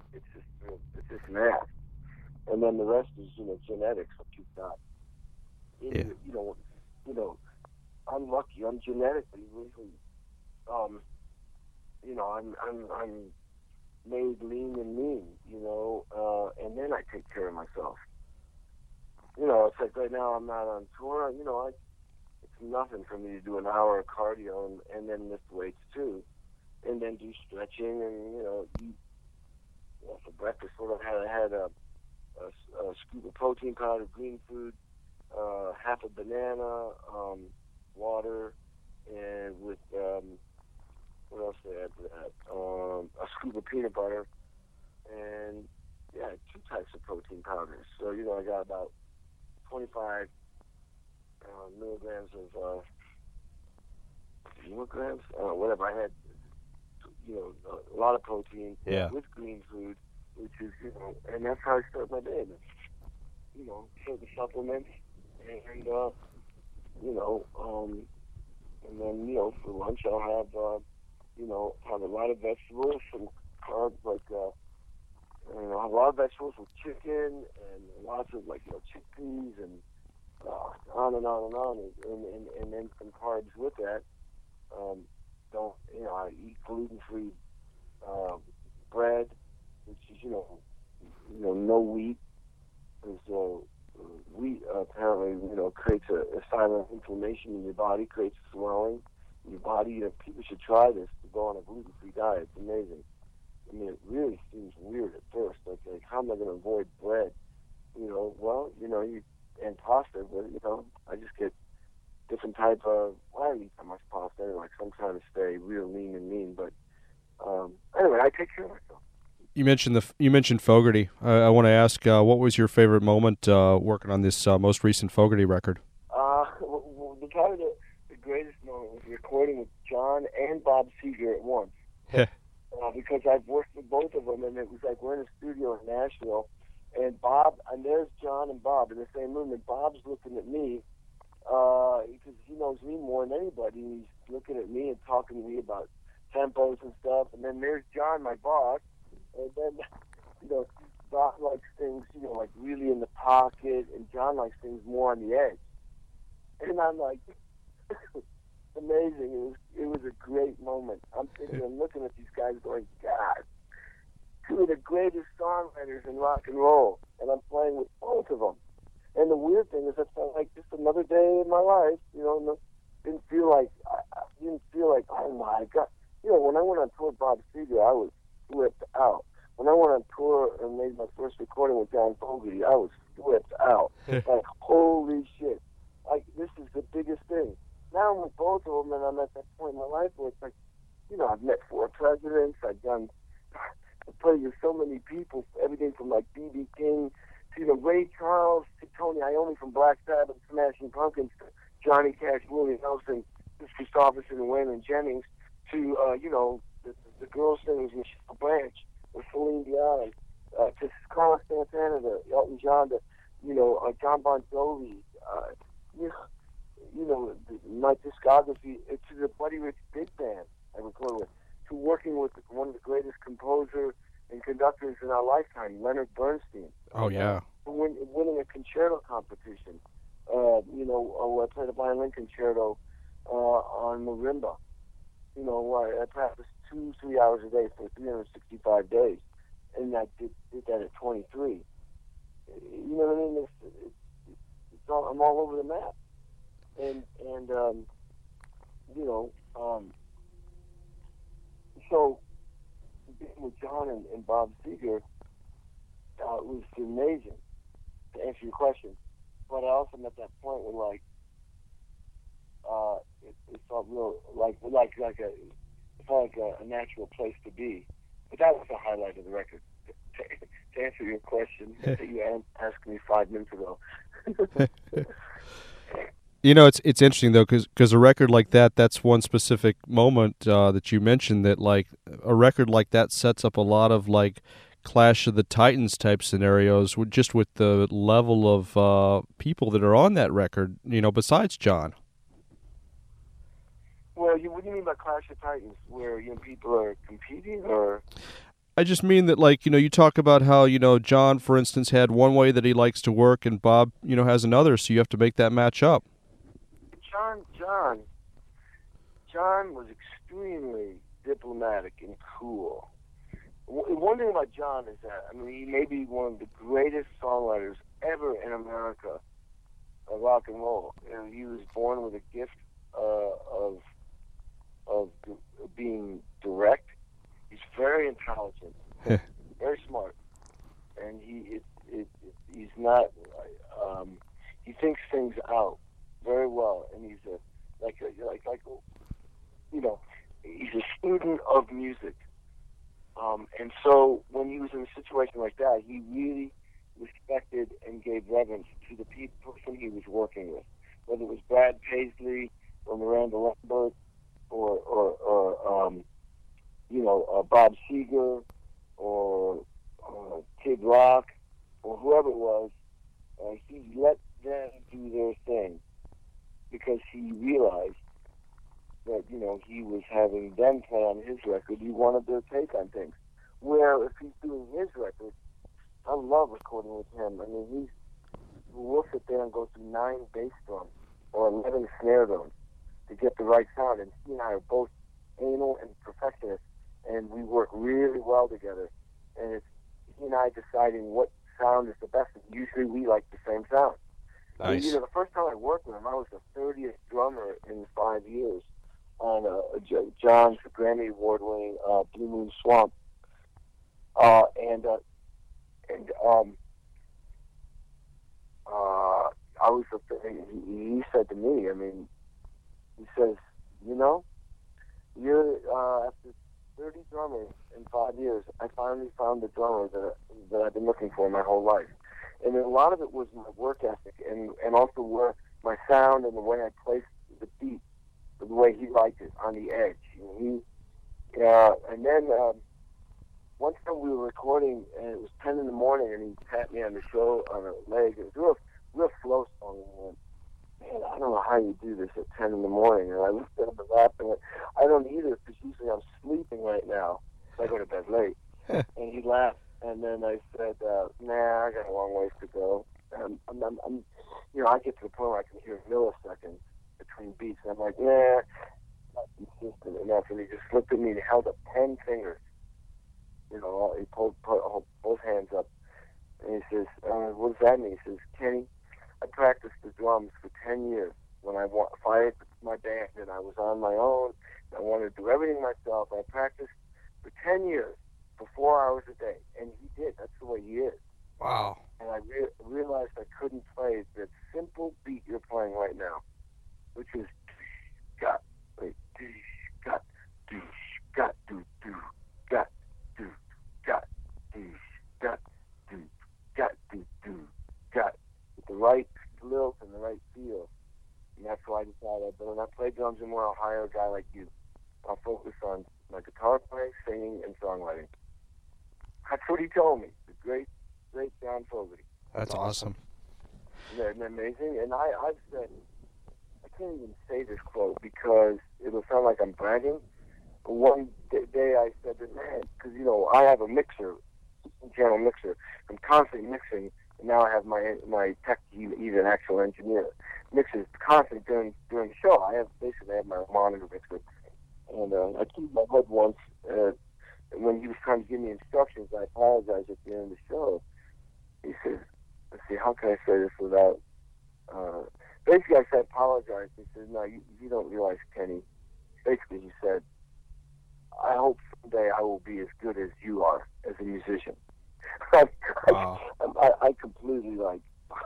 S3: it's just it's just math, and then the rest is you know genetics. What you've got.
S2: Yeah.
S3: You, you know, you know, I'm lucky. I'm genetically really, um, you know, I'm I'm I'm made lean and mean. You know, uh, and then I take care of myself. You know, it's like right now I'm not on tour. You know, I, it's nothing for me to do an hour of cardio and, and then lift weights too, and then do stretching and you know eat. Well, for breakfast, what I had, I had a, a, a scoop of protein powder, green food, uh, half a banana, um, water, and with um, what else did I add to that? Um, a scoop of peanut butter, and yeah, two types of protein powders. So you know, I got about twenty-five uh, milligrams of uh, milligrams, uh, whatever. I had, you know, a lot of protein
S2: Yeah.
S3: with green food, which is, you know, and that's how I start my day. You know, certain supplements, and uh, you know, um, and then you know, for lunch I'll have, uh, you know, have a lot of vegetables, some carbs like, uh, you know, have a lot of vegetables with chicken and lots of like, you know, chickpeas and uh, on and on and on, and, and and then some carbs with that. Um, don't you know? I eat gluten-free uh, bread, which is you know, you know, no wheat. Because uh, wheat uh, apparently you know creates a, a silent inflammation in your body, creates swelling in your body. You know, people should try this to go on a gluten-free diet. It's amazing. I mean, it really seems weird at first. Like, like how am I going to avoid bread? You know, well, you know, you and pasta, but you know, I just get different type of. Well, I don't eat that much pasta anyway. Cause I'm trying to stay real lean and mean. But um, anyway, I take care of myself.
S2: You mentioned the you mentioned Fogerty. Uh, I want to ask, uh, what was your favorite moment uh, working on this uh, most recent Fogerty record?
S3: Uh, well, the probably the, the greatest moment was recording with John and Bob Seger at once. uh, because I've worked with both of them, and it was like we're in a studio in Nashville, and Bob, and there's John and Bob in the same room, and Bob's looking at me, uh, because he knows me more than anybody, and he's looking at me and talking to me about tempos and stuff, and then there's John, my boss, and then, you know, Bob likes things, you know, like really in the pocket, and John likes things more on the edge. And I'm like, amazing. It was it was a great moment. I'm sitting and looking at these guys going, God, two of the greatest songwriters in rock and roll, and I'm playing with both of them. And the weird thing is, I felt like just another day in my life. You know, no, didn't feel like I, I didn't feel like, oh my God. You know, when I went on tour with Bob Seger, I was flipped out. When I went on tour and made my first recording with John Fogerty, I was flipped out. Like, holy shit. Like, this is the biggest thing. Now I'm with both of them, and I'm at that point in my life where it's like, you know, I've met four presidents. I've done, I've played with so many people, everything from like B B King to, you know, Ray Charles to Tony Iommi from Black Sabbath, Smashing Pumpkins, to Johnny Cash, Willie Nelson, Chris Christopherson, and Waylon Jennings, to, uh, you know, the, the girl singers, Michelle Branch, or Celine Dion, uh, to Carlos Santana, to Elton John, to, you know, uh, John Bon Jovi, uh, you know, you know, my discography, uh, to the Buddy Rich Big Band I recorded with, to working with one of the greatest composers and conductors in our lifetime, Leonard Bernstein.
S2: Oh, yeah.
S3: Uh, win, winning a concerto competition. Uh, you know, uh, I played a violin concerto uh, on marimba. You know, I, I practiced two, three hours a day for three hundred sixty-five days, and I did, did that at twenty-three. You know what I mean? It's, it's, it's all, I'm all over the map. And, and um, you know, um, so being with John and, and Bob Seger uh, was amazing, to answer your question. But I also am at that point where, like, uh, it, it felt real, like, like, like a, it felt like a, a natural place to be. But that was the highlight of the record. To, to answer your question that you asked me five minutes ago.
S2: You know, it's it's interesting though, because a record like that, that's one specific moment uh, that you mentioned. That like a record like that sets up a lot of like Clash of the Titans type scenarios, with just with the level of uh, people that are on that record. You know, besides John.
S3: Well, you, what do you mean by Clash of Titans? Where you know people are competing, or?
S2: I just mean that, like, you know, you talk about how, you know, John, for instance, had one way that he likes to work, and Bob, you know, has another, so you have to make that match up.
S3: John, John, John was extremely diplomatic and cool. One thing about John is that, I mean, he may be one of the greatest songwriters ever in America of rock and roll. And he was born with a gift uh, of of being direct. He's very intelligent, very smart, and he it, it, it, he's not. Um, he thinks things out very well, and he's a like a, like like you know, he's a student of music. Um, and so when he was in a situation like that, he really respected and gave reverence to the person he was working with, whether it was Brad Paisley or Miranda Lambert or, or, or um, you know, uh, Bob Seger or uh, Kid Rock or whoever it was. Uh, he let them do their thing because he realized that, you know, he was having them play on his record. He wanted their take on things. Where if he's doing his record, I love recording with him. I mean, he's, we'll sit there and go through nine bass drums or eleven snare drums to get the right sound. And he and I are both anal and perfectionists, and we work really well together. And it's he and I deciding what sound is the best. And usually we like the same sound.
S2: Nice.
S3: And, you know, the first time I worked with him, I was the thirtieth drummer in five years. On uh, John's Grammy Award-winning uh, Blue Moon Swamp, uh, and uh, and um, uh, I was. He, he said to me, I mean, he says, you know, you're uh, after thirty drummers in five years, I finally found the drummer that that I've been looking for my whole life, and a lot of it was my work ethic, and and also where my sound and the way I placed the beat. The way he liked it, on the edge. And he, uh, and then um, one time we were recording, and it was ten in the morning, and he tapped me on the shoulder, on the leg. It was a real, real slow song. And I went, man, I don't know how you do this at ten in the morning. And I looked at him and laughed and went, I don't either, because usually I'm sleeping right now. So I go to bed late. And he laughed, and then I said, uh, nah, I got a long ways to go. Um, I'm, I'm, I'm, you know, I get to the point where I can hear milliseconds between beats, and I'm like, nah, not consistent enough. And he just looked at me and he held up ten fingers. You know, he pulled, pulled both hands up, and he says, uh, what does that mean? He says, Kenny, I practiced the drums for ten years when I wa- fired my band, and I was on my own. I wanted to do everything myself. I practiced for ten years for four hours a day, and he did. That's the way he is.
S2: Wow.
S3: And I re- realized I couldn't play that simple beat you're playing right now, which is got, wait, got, do, got, do, do, got, do, got, do, got, do, got, do, do, got, with the right lilt and the right feel. And that's why I decided that when I play drums anymore, I'll hire a guy like you. I'll focus on my guitar playing, singing, and songwriting. That's what he told me. The great, great John Fogerty.
S2: That's awesome.
S3: Isn't that amazing? And I, I've said, I can't even say this quote because it'll sound like I'm bragging. But one day I said to man, because, you know, I have a mixer, channel mixer. I'm constantly mixing, and now I have my my tech, he's an actual engineer, mixes constantly during during the show. I have basically I have my monitor mixer, and uh, I keep my head once. Uh, when he was trying to give me instructions, I apologized at the end of the show. He says, let's see, how can I say this without... Uh, basically, I said, apologize. He says, no, you, you don't realize, Kenny. Basically, he said, I hope someday I will be as good as you are as a musician. I,
S2: Wow.
S3: I, I, I completely, like,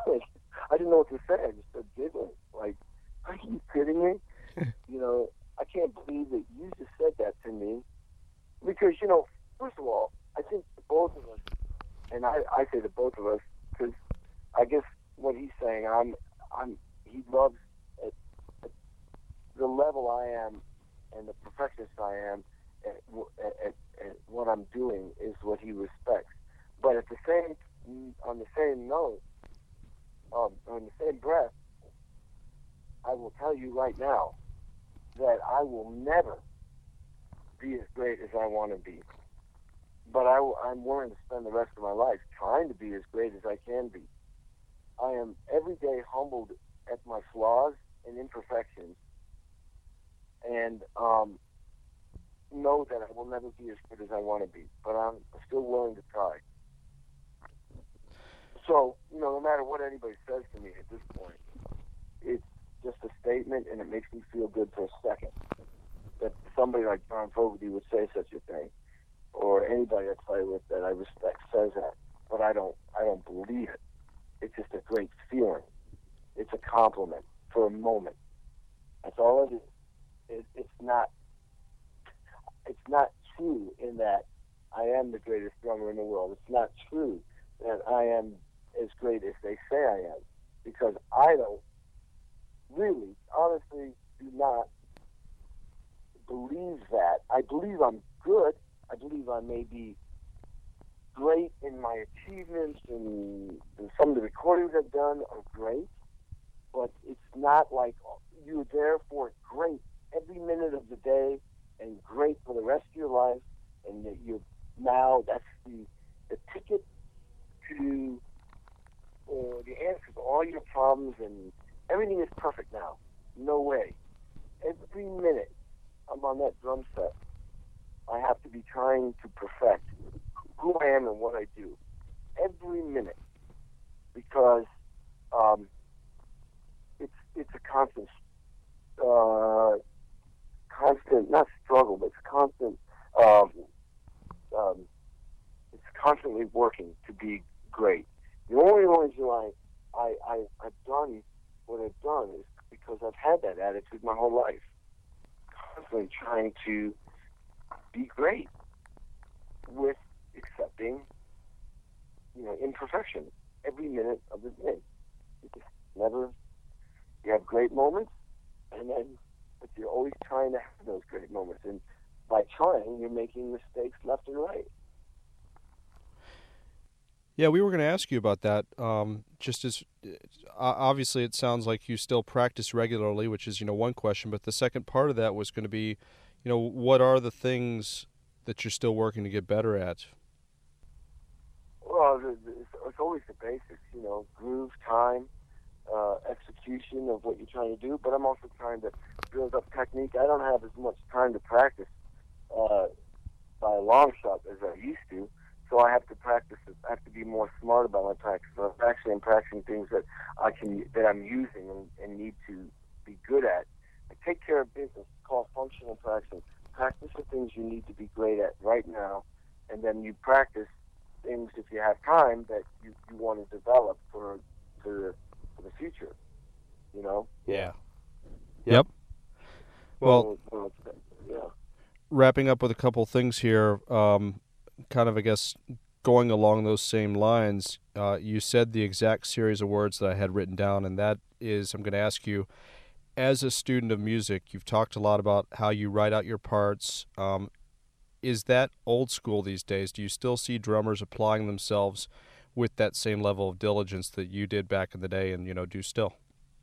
S3: I didn't know what to say. I just started giggling. Like, are you kidding me? You know, I can't believe that you just said that to me. Because, you know, first of all, I think the both of us, and I, I say the both of us, because I guess what he's saying, I'm, I'm, he loves at, at the level I am and the perfectionist I am at, at, at what I'm doing is what he respects. But at the same, on the same note, um, on the same breath, I will tell you right now that I will never be as great as I want to be. but I, I'm willing to spend the rest of my life trying to be as great as I can be. I am every day humbled at my flaws and imperfections, and um, know that I will never be as good as I want to be, but I'm still willing to try. So, you know, no matter what anybody says to me at this point, it's just a statement, and it makes me feel good for a second that somebody like John Fogerty would say such a thing, or anybody I play with that I respect says that, but I don't, I don't believe it. It's just a great feeling. It's a compliment for a moment. That's all it is. It, it's not. It's not true in that I am the greatest drummer in the world. It's not true that I am as great as they say I am, because I don't really, honestly, do not believe that. I believe I'm good. I believe I may be great in my achievements, and, and some of the recordings I've done are great, but it's not like you're there for it great every minute of the day and great for the rest of your life, and that you now that's the the ticket to or the answer to all your problems, and everything is perfect now. No way. Every minute I'm on that drum set, I have to be trying to perfect who I am and what I do. Every minute. Because um, it's it's a constant, uh, constant, not struggle, but it's constant, um, um, it's constantly working to be great. The only reason I, I, I, I've done what I've done is because I've had that attitude my whole life. Constantly trying to be great with accepting, you know, imperfection every minute of the day. You just never, you have great moments, and then, but you're always trying to have those great moments. And by trying, you're making mistakes left and right.
S2: Yeah, we were going to ask you about that. Um, just as uh, obviously, it sounds like you still practice regularly, which is, you know, one question. But the second part of that was going to be, you know, what are the things that you're still working to get better at?
S3: Well, it's, it's always the basics, you know, groove, time, uh, execution of what you're trying to do. But I'm also trying to build up technique. I don't have as much time to practice uh, by a long shot as I used to. So I have to practice. I have to be more smart about my practice. So actually, I'm practicing things that I can, that I'm using and, and need to be good at. I take care of business. It's called functional practicing. Practice the things you need to be great at right now, and then you practice things if you have time that you, you want to develop for for the, for the future. You know.
S2: Yeah. Yep. Well,
S3: well yeah.
S2: Wrapping up with a couple things here. Um, kind of, I guess, going along those same lines, uh, you said the exact series of words that I had written down, and that is, I'm going to ask you, as a student of music, you've talked a lot about how you write out your parts. Um, is that old school these days? Do you still see drummers applying themselves with that same level of diligence that you did back in the day and, you know, do still?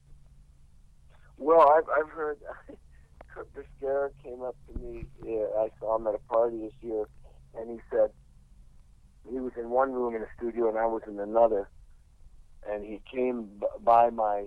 S3: Well, I've, I've heard Kurt Biscara came up to me. Yeah, I saw him at a party this year, and he said he was in one room in the studio and I was in another, and he came b- by my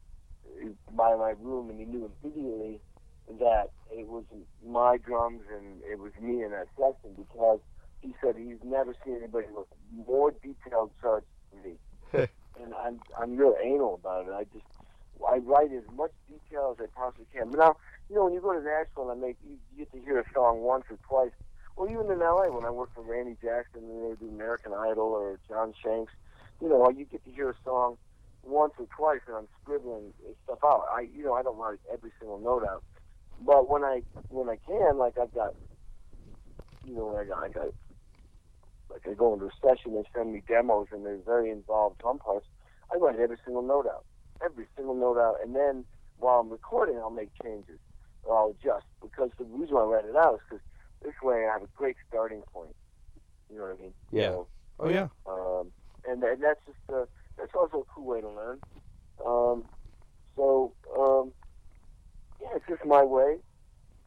S3: by my room and he knew immediately that it was my drums and it was me in that session, because he said he's never seen anybody with more detailed charts than me. And I'm I'm real anal about it. I just I write as much detail as I possibly can. But now, you know, when you go to Nashville and I make you, you get to hear a song once or twice. Well, even in L A, when I worked for Randy Jackson and they do American Idol or John Shanks, you know, you get to hear a song once or twice, and I'm scribbling stuff out. I, you know, I don't write every single note out, but when I when I can, like I've got, you know, I got, I got, like I go into a session, they send me demos, and they're very involved drum parts. I write every single note out, every single note out, and then while I'm recording, I'll make changes or I'll adjust, because the reason why I write it out is because this way I have a great starting point. You know what I mean?
S2: Yeah.
S3: So,
S2: oh yeah.
S3: Um, and, and that's just uh, that's also a cool way to learn. Um, so um, yeah, it's just my way.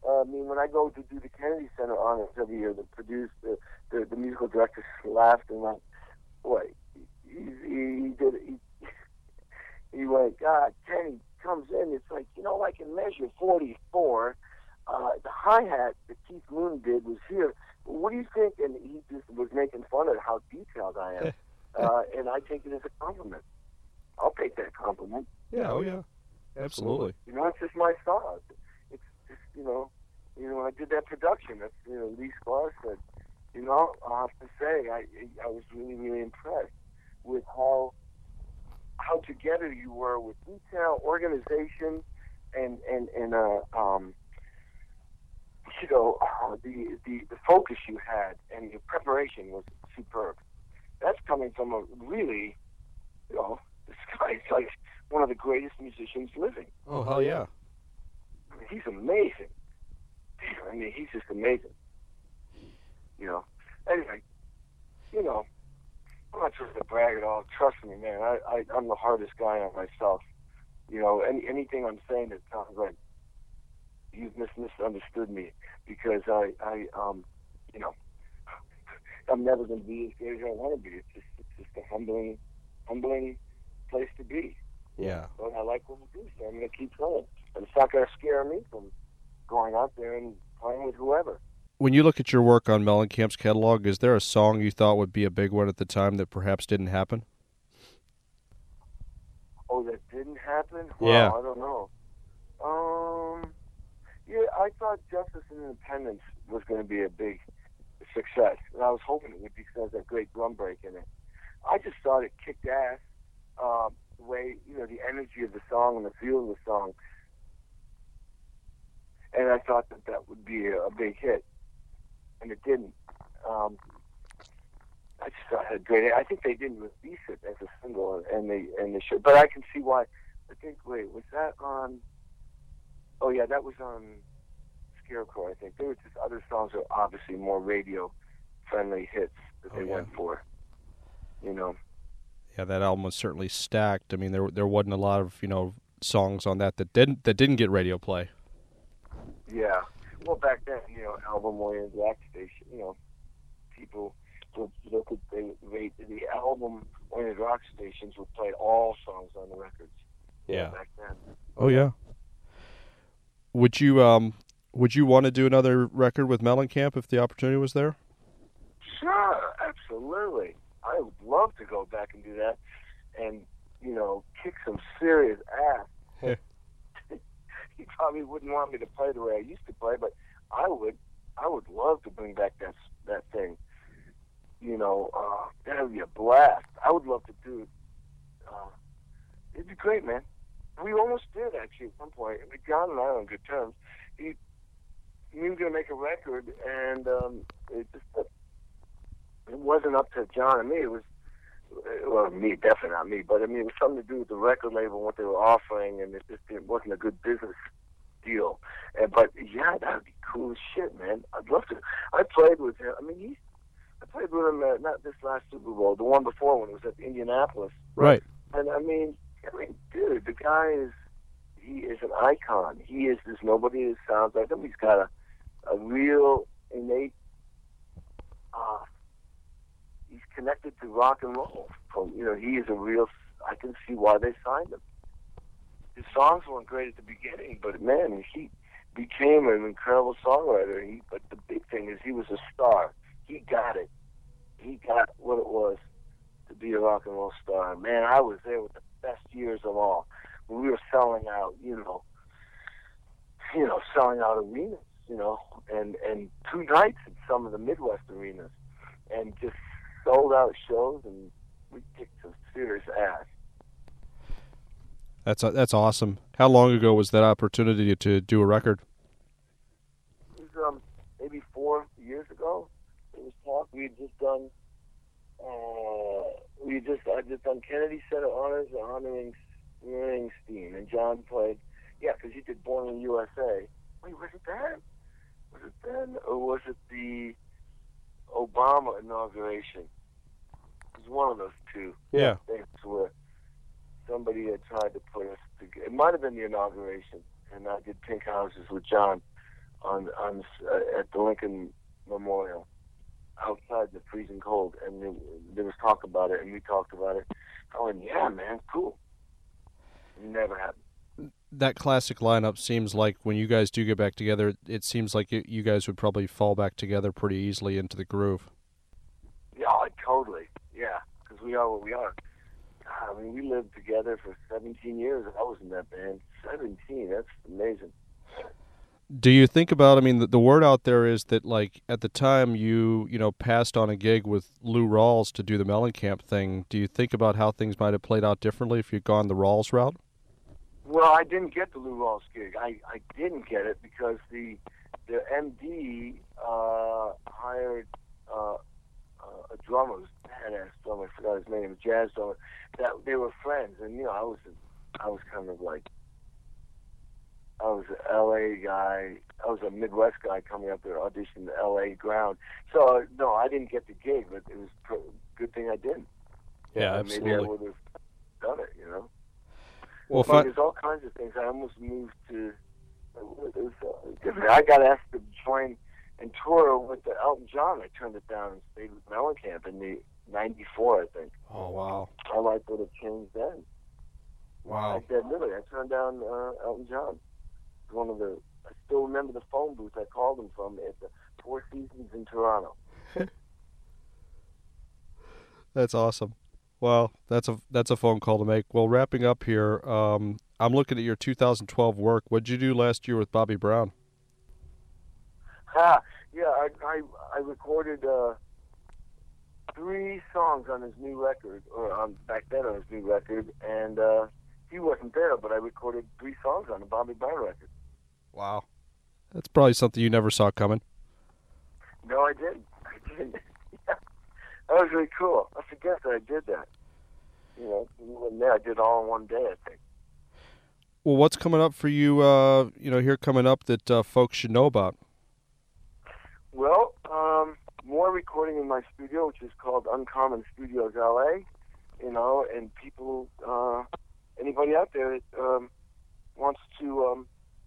S3: Uh, I mean, when I go to do the Kennedy Center honors every year, the producer, the, the, the musical director laughed and went, boy, he, he, he did he, he went, God, Kenny comes in, it's like, you know, I can measure forty-four. Uh, the hi-hat that Keith Moon did was here. What do you think? And he just was making fun of how detailed I am. uh, and I take it as a compliment. I'll take that compliment.
S2: Yeah, oh yeah. Absolutely.
S3: You know, it's just my style. It's just, you know, you know, when I did that production, that's, you know, Lee Sklar said, you know, I'll have to say, I I was really, really impressed with how how together you were with detail, organization, and, and, and uh, um, you know, uh, the, the, the focus you had and your preparation was superb. That's coming from a really, you know, this guy's like one of the greatest musicians living.
S2: Oh, hell yeah.
S3: I mean, he's amazing. I mean, he's just amazing. You know. Anyway, you know, I'm not trying to brag at all. Trust me, man. I, I, I'm the hardest guy on myself. You know, any, anything I'm saying that sounds like you've mis- misunderstood me because I, I, um, you know, I'm never going to be as great as I want to be. It's just, it's just a humbling, humbling place to be.
S2: Yeah.
S3: But I like what we do, so I'm going to keep going. And it's not going to scare me from going out there and playing with whoever.
S2: When you look at your work on Mellencamp's catalog, is there a song you thought would be a big one at the time that perhaps didn't happen?
S3: Oh, that didn't happen?
S2: Yeah.
S3: Well, I don't know. Um, yeah, I thought Justice and Independence was going to be a big success, and I was hoping it would because it has that great drum break in it. I just thought it kicked ass. Uh, the way, you know, the energy of the song and the feel of the song, and I thought that that would be a, a big hit, and it didn't. Um, I just thought it had great. I think they didn't release it as a single, and they and they should. But I can see why. I think. Wait, was that on? Oh yeah, that was on Scarecrow. I think there were just other songs that were obviously more radio-friendly hits that they
S2: oh, yeah.
S3: went for. You know.
S2: Yeah, that album was certainly stacked. I mean, there there wasn't a lot of, you know, songs on that that didn't that didn't get radio play.
S3: Yeah. Well, back then, you know, album-oriented rock station, you know, people would look at they rate the album-oriented rock stations would play all songs on the records.
S2: Yeah.
S3: Back then.
S2: Oh yeah. Would you um would you want to do another record with Mellencamp if the opportunity was there?
S3: Sure, absolutely. I would love to go back and do that, and you know, kick some serious ass. He probably wouldn't want me to play the way I used to play, but I would. I would love to bring back that that thing. You know, uh, that would be a blast. I would love to do it. Uh, it'd be great, man. We almost did actually at one point. John and I are on good terms. He, he was going to make a record, and um, it just. Uh, It wasn't up to John and me. It was, well, me, definitely not me, but I mean, it was something to do with the record label and what they were offering, and it just it wasn't a good business deal. And, but yeah, that would be cool as shit, man. I'd love to. I played with him. I mean, he, I played with him at, not this last Super Bowl, the one before when it was at Indianapolis.
S2: Right.
S3: And I mean, I mean, dude, the guy is, he is an icon. He is, there's nobody that sounds like him. He's got a, a real innate, uh, he's connected to rock and roll. From, you know, he is a real, I can see why they signed him. His songs weren't great at the beginning, but man, he became an incredible songwriter. He, but the big thing is he was a star. He got it. He got what it was to be a rock and roll star. Man, I was there with the best years of all. When we were selling out, you know, you know, selling out arenas, you know, and, and two nights at some of the Midwest arenas, and just sold out shows, and we kicked some serious ass.
S2: That's that's awesome. How long ago was that opportunity to do a record?
S3: It was um, maybe four years ago. It was talk. We had just done. Uh, we had just I just done Kennedy Center Honors honoring Springsteen, and John played. Yeah, because he did Born in the U S A. Wait, was it then? Was it then, or was it the Obama inauguration? It was one of those two.
S2: Yeah.
S3: Things where somebody had tried to put us together. It might have been the inauguration, and I did Pink Houses with John on on uh, at the Lincoln Memorial outside the freezing cold, and there, there was talk about it, and we talked about it. I went, yeah, man, cool. It never happened.
S2: That classic lineup seems like when you guys do get back together, it seems like it, you guys would probably fall back together pretty easily into the groove.
S3: Yeah, totally. Yeah, because we are what we are. God, I mean, we lived together for seventeen years. I was in that band. seventeen, that's amazing.
S2: Do you think about, I mean, the, the word out there is that, like, at the time you, you know, passed on a gig with Lou Rawls to do the Mellencamp thing. Do you think about how things might have played out differently if you'd gone the Rawls route?
S3: Well, I didn't get the Lou Rawls gig. I, I didn't get it because the the M D uh, hired uh, uh, a drummer, a badass drummer, I forgot his name, a jazz drummer, that they were friends. And, you know, I was, I was kind of like, I was an L A guy. I was a Midwest guy coming up there auditioning the L A ground. So, no, I didn't get the gig, but it was a good thing I didn't.
S2: Yeah,
S3: uh,
S2: absolutely.
S3: Maybe I would have done it, you know.
S2: Well,
S3: But
S2: I,
S3: there's all kinds of things. I almost moved to. Was, uh, I got asked to join and tour with the Elton John. I turned it down and stayed with Mellencamp in the ninety-four, I think.
S2: oh, wow.
S3: My life would have changed then.
S2: Wow.
S3: I said, literally, I turned down uh, Elton John. One of the. I still remember the phone booth I called him from at the Four Seasons in Toronto.
S2: That's awesome. Well, that's a that's a phone call to make. Well, wrapping up here, um, I'm looking at your two thousand twelve work. What did you do last year with Bobby Brown?
S3: Ha! Yeah, I I, I recorded uh, three songs on his new record, or on back then on his new record, and uh, he wasn't there, but I recorded three songs on the Bobby Brown record.
S2: Wow. That's probably something you never saw coming.
S3: No, I didn't. I didn't. Yeah. That was really cool. I forget that I did that. You know, he wasn't there. I did it all in one day, I think.
S2: Well, what's coming up for you, uh, you know, here coming up that uh, folks should know about?
S3: Well, um, more recording in my studio, which is called Uncommon Studios L A, you know, and people, uh, anybody out there that um, wants to, um,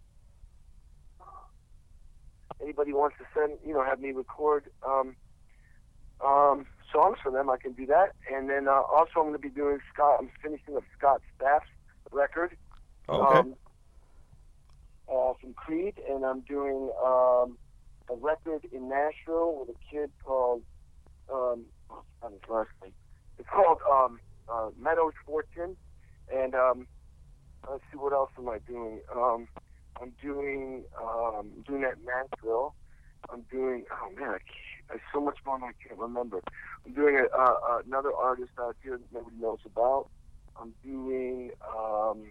S3: anybody wants to send, you know, have me record um, um, songs for them, I can do that. And then uh, also I'm going to be doing Scott, I'm finishing up Scott Staff's record.
S2: Okay.
S3: Um, uh, from Creed, and I'm doing um, a record in Nashville with a kid called, um, what's his last name? It's called um, uh, Meadows Fortune, and um, let's see, what else am I doing? Um, I'm doing um, doing that in Nashville. I'm doing, oh man, I can't, there's so much more I can't remember. I'm doing a, uh, another artist out here that nobody knows about. I'm doing, um,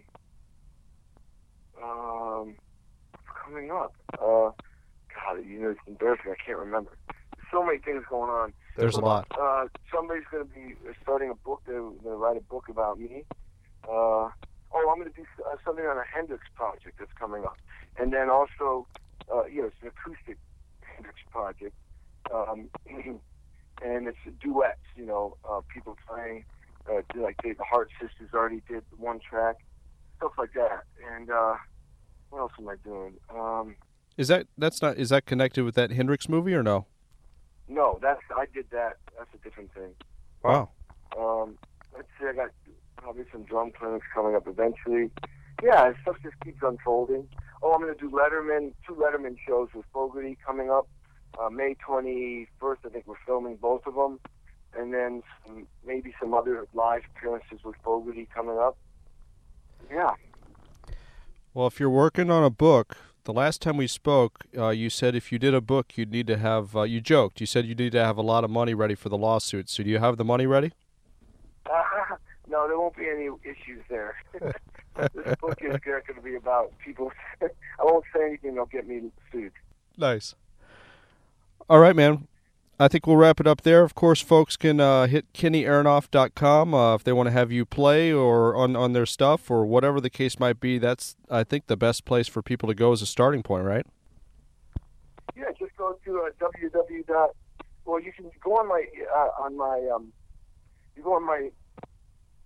S3: um, coming up. Uh, God, you know, it's embarrassing. I can't remember. There's so many things going on.
S2: There's a lot.
S3: Uh, somebody's going to be starting a book. They're going to write a book about me. Uh, oh, I'm going to do uh, something on a Hendrix project that's coming up. And then also, uh, you know, it's an acoustic Hendrix project. Um, and it's duets, you know, uh, people playing, uh, like they, the Hart Sisters already did one track, stuff like that. And uh, what else am I doing? Um,
S2: Is that that's not is that connected with that Hendrix movie or no?
S3: no, that's I did that. That's a different thing.
S2: Wow.
S3: Um, let's see, I got probably some drum clinics coming up eventually. Yeah, stuff just keeps unfolding. Oh, I'm going to do Letterman, two Letterman shows with Fogerty coming up. Uh, May twenty-first, I think we're filming both of them. And then some, maybe some other live appearances with Fogerty coming up. Yeah.
S2: Well, if you're working on a book, the last time we spoke, uh, you said if you did a book, you'd need to have, uh, you joked, you said you need to have a lot of money ready for the lawsuit. So do you have the money ready?
S3: Uh, no, there won't be any issues there. This book is going to be about people. I won't say anything that'll get me sued.
S2: Nice. All right, man. I think we'll wrap it up there. Of course, folks can uh, hit kenny aronoff dot com uh, if they want to have you play or on, on their stuff or whatever the case might be. That's, I think, the best place for people to go as a starting point, right?
S3: Yeah, just go to uh, www. Well, you can go on my uh, on my um, you go on my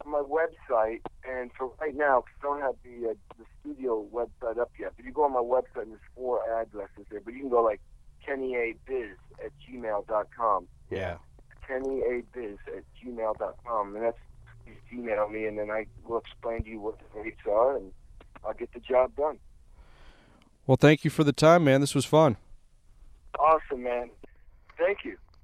S3: on my website, and for right now, 'cause I don't have the uh, the studio website up yet, but you go on my website and there's four addresses there, but you can go like Kenny A Biz at gmail dot com.
S2: Yeah.
S3: Kenny A Biz at gmail dot com, and that's, you email me, and then I will explain to you what the rates are, and I'll get the job done.
S2: Well, thank you for the time, man. This was fun.
S3: Awesome, man. Thank you.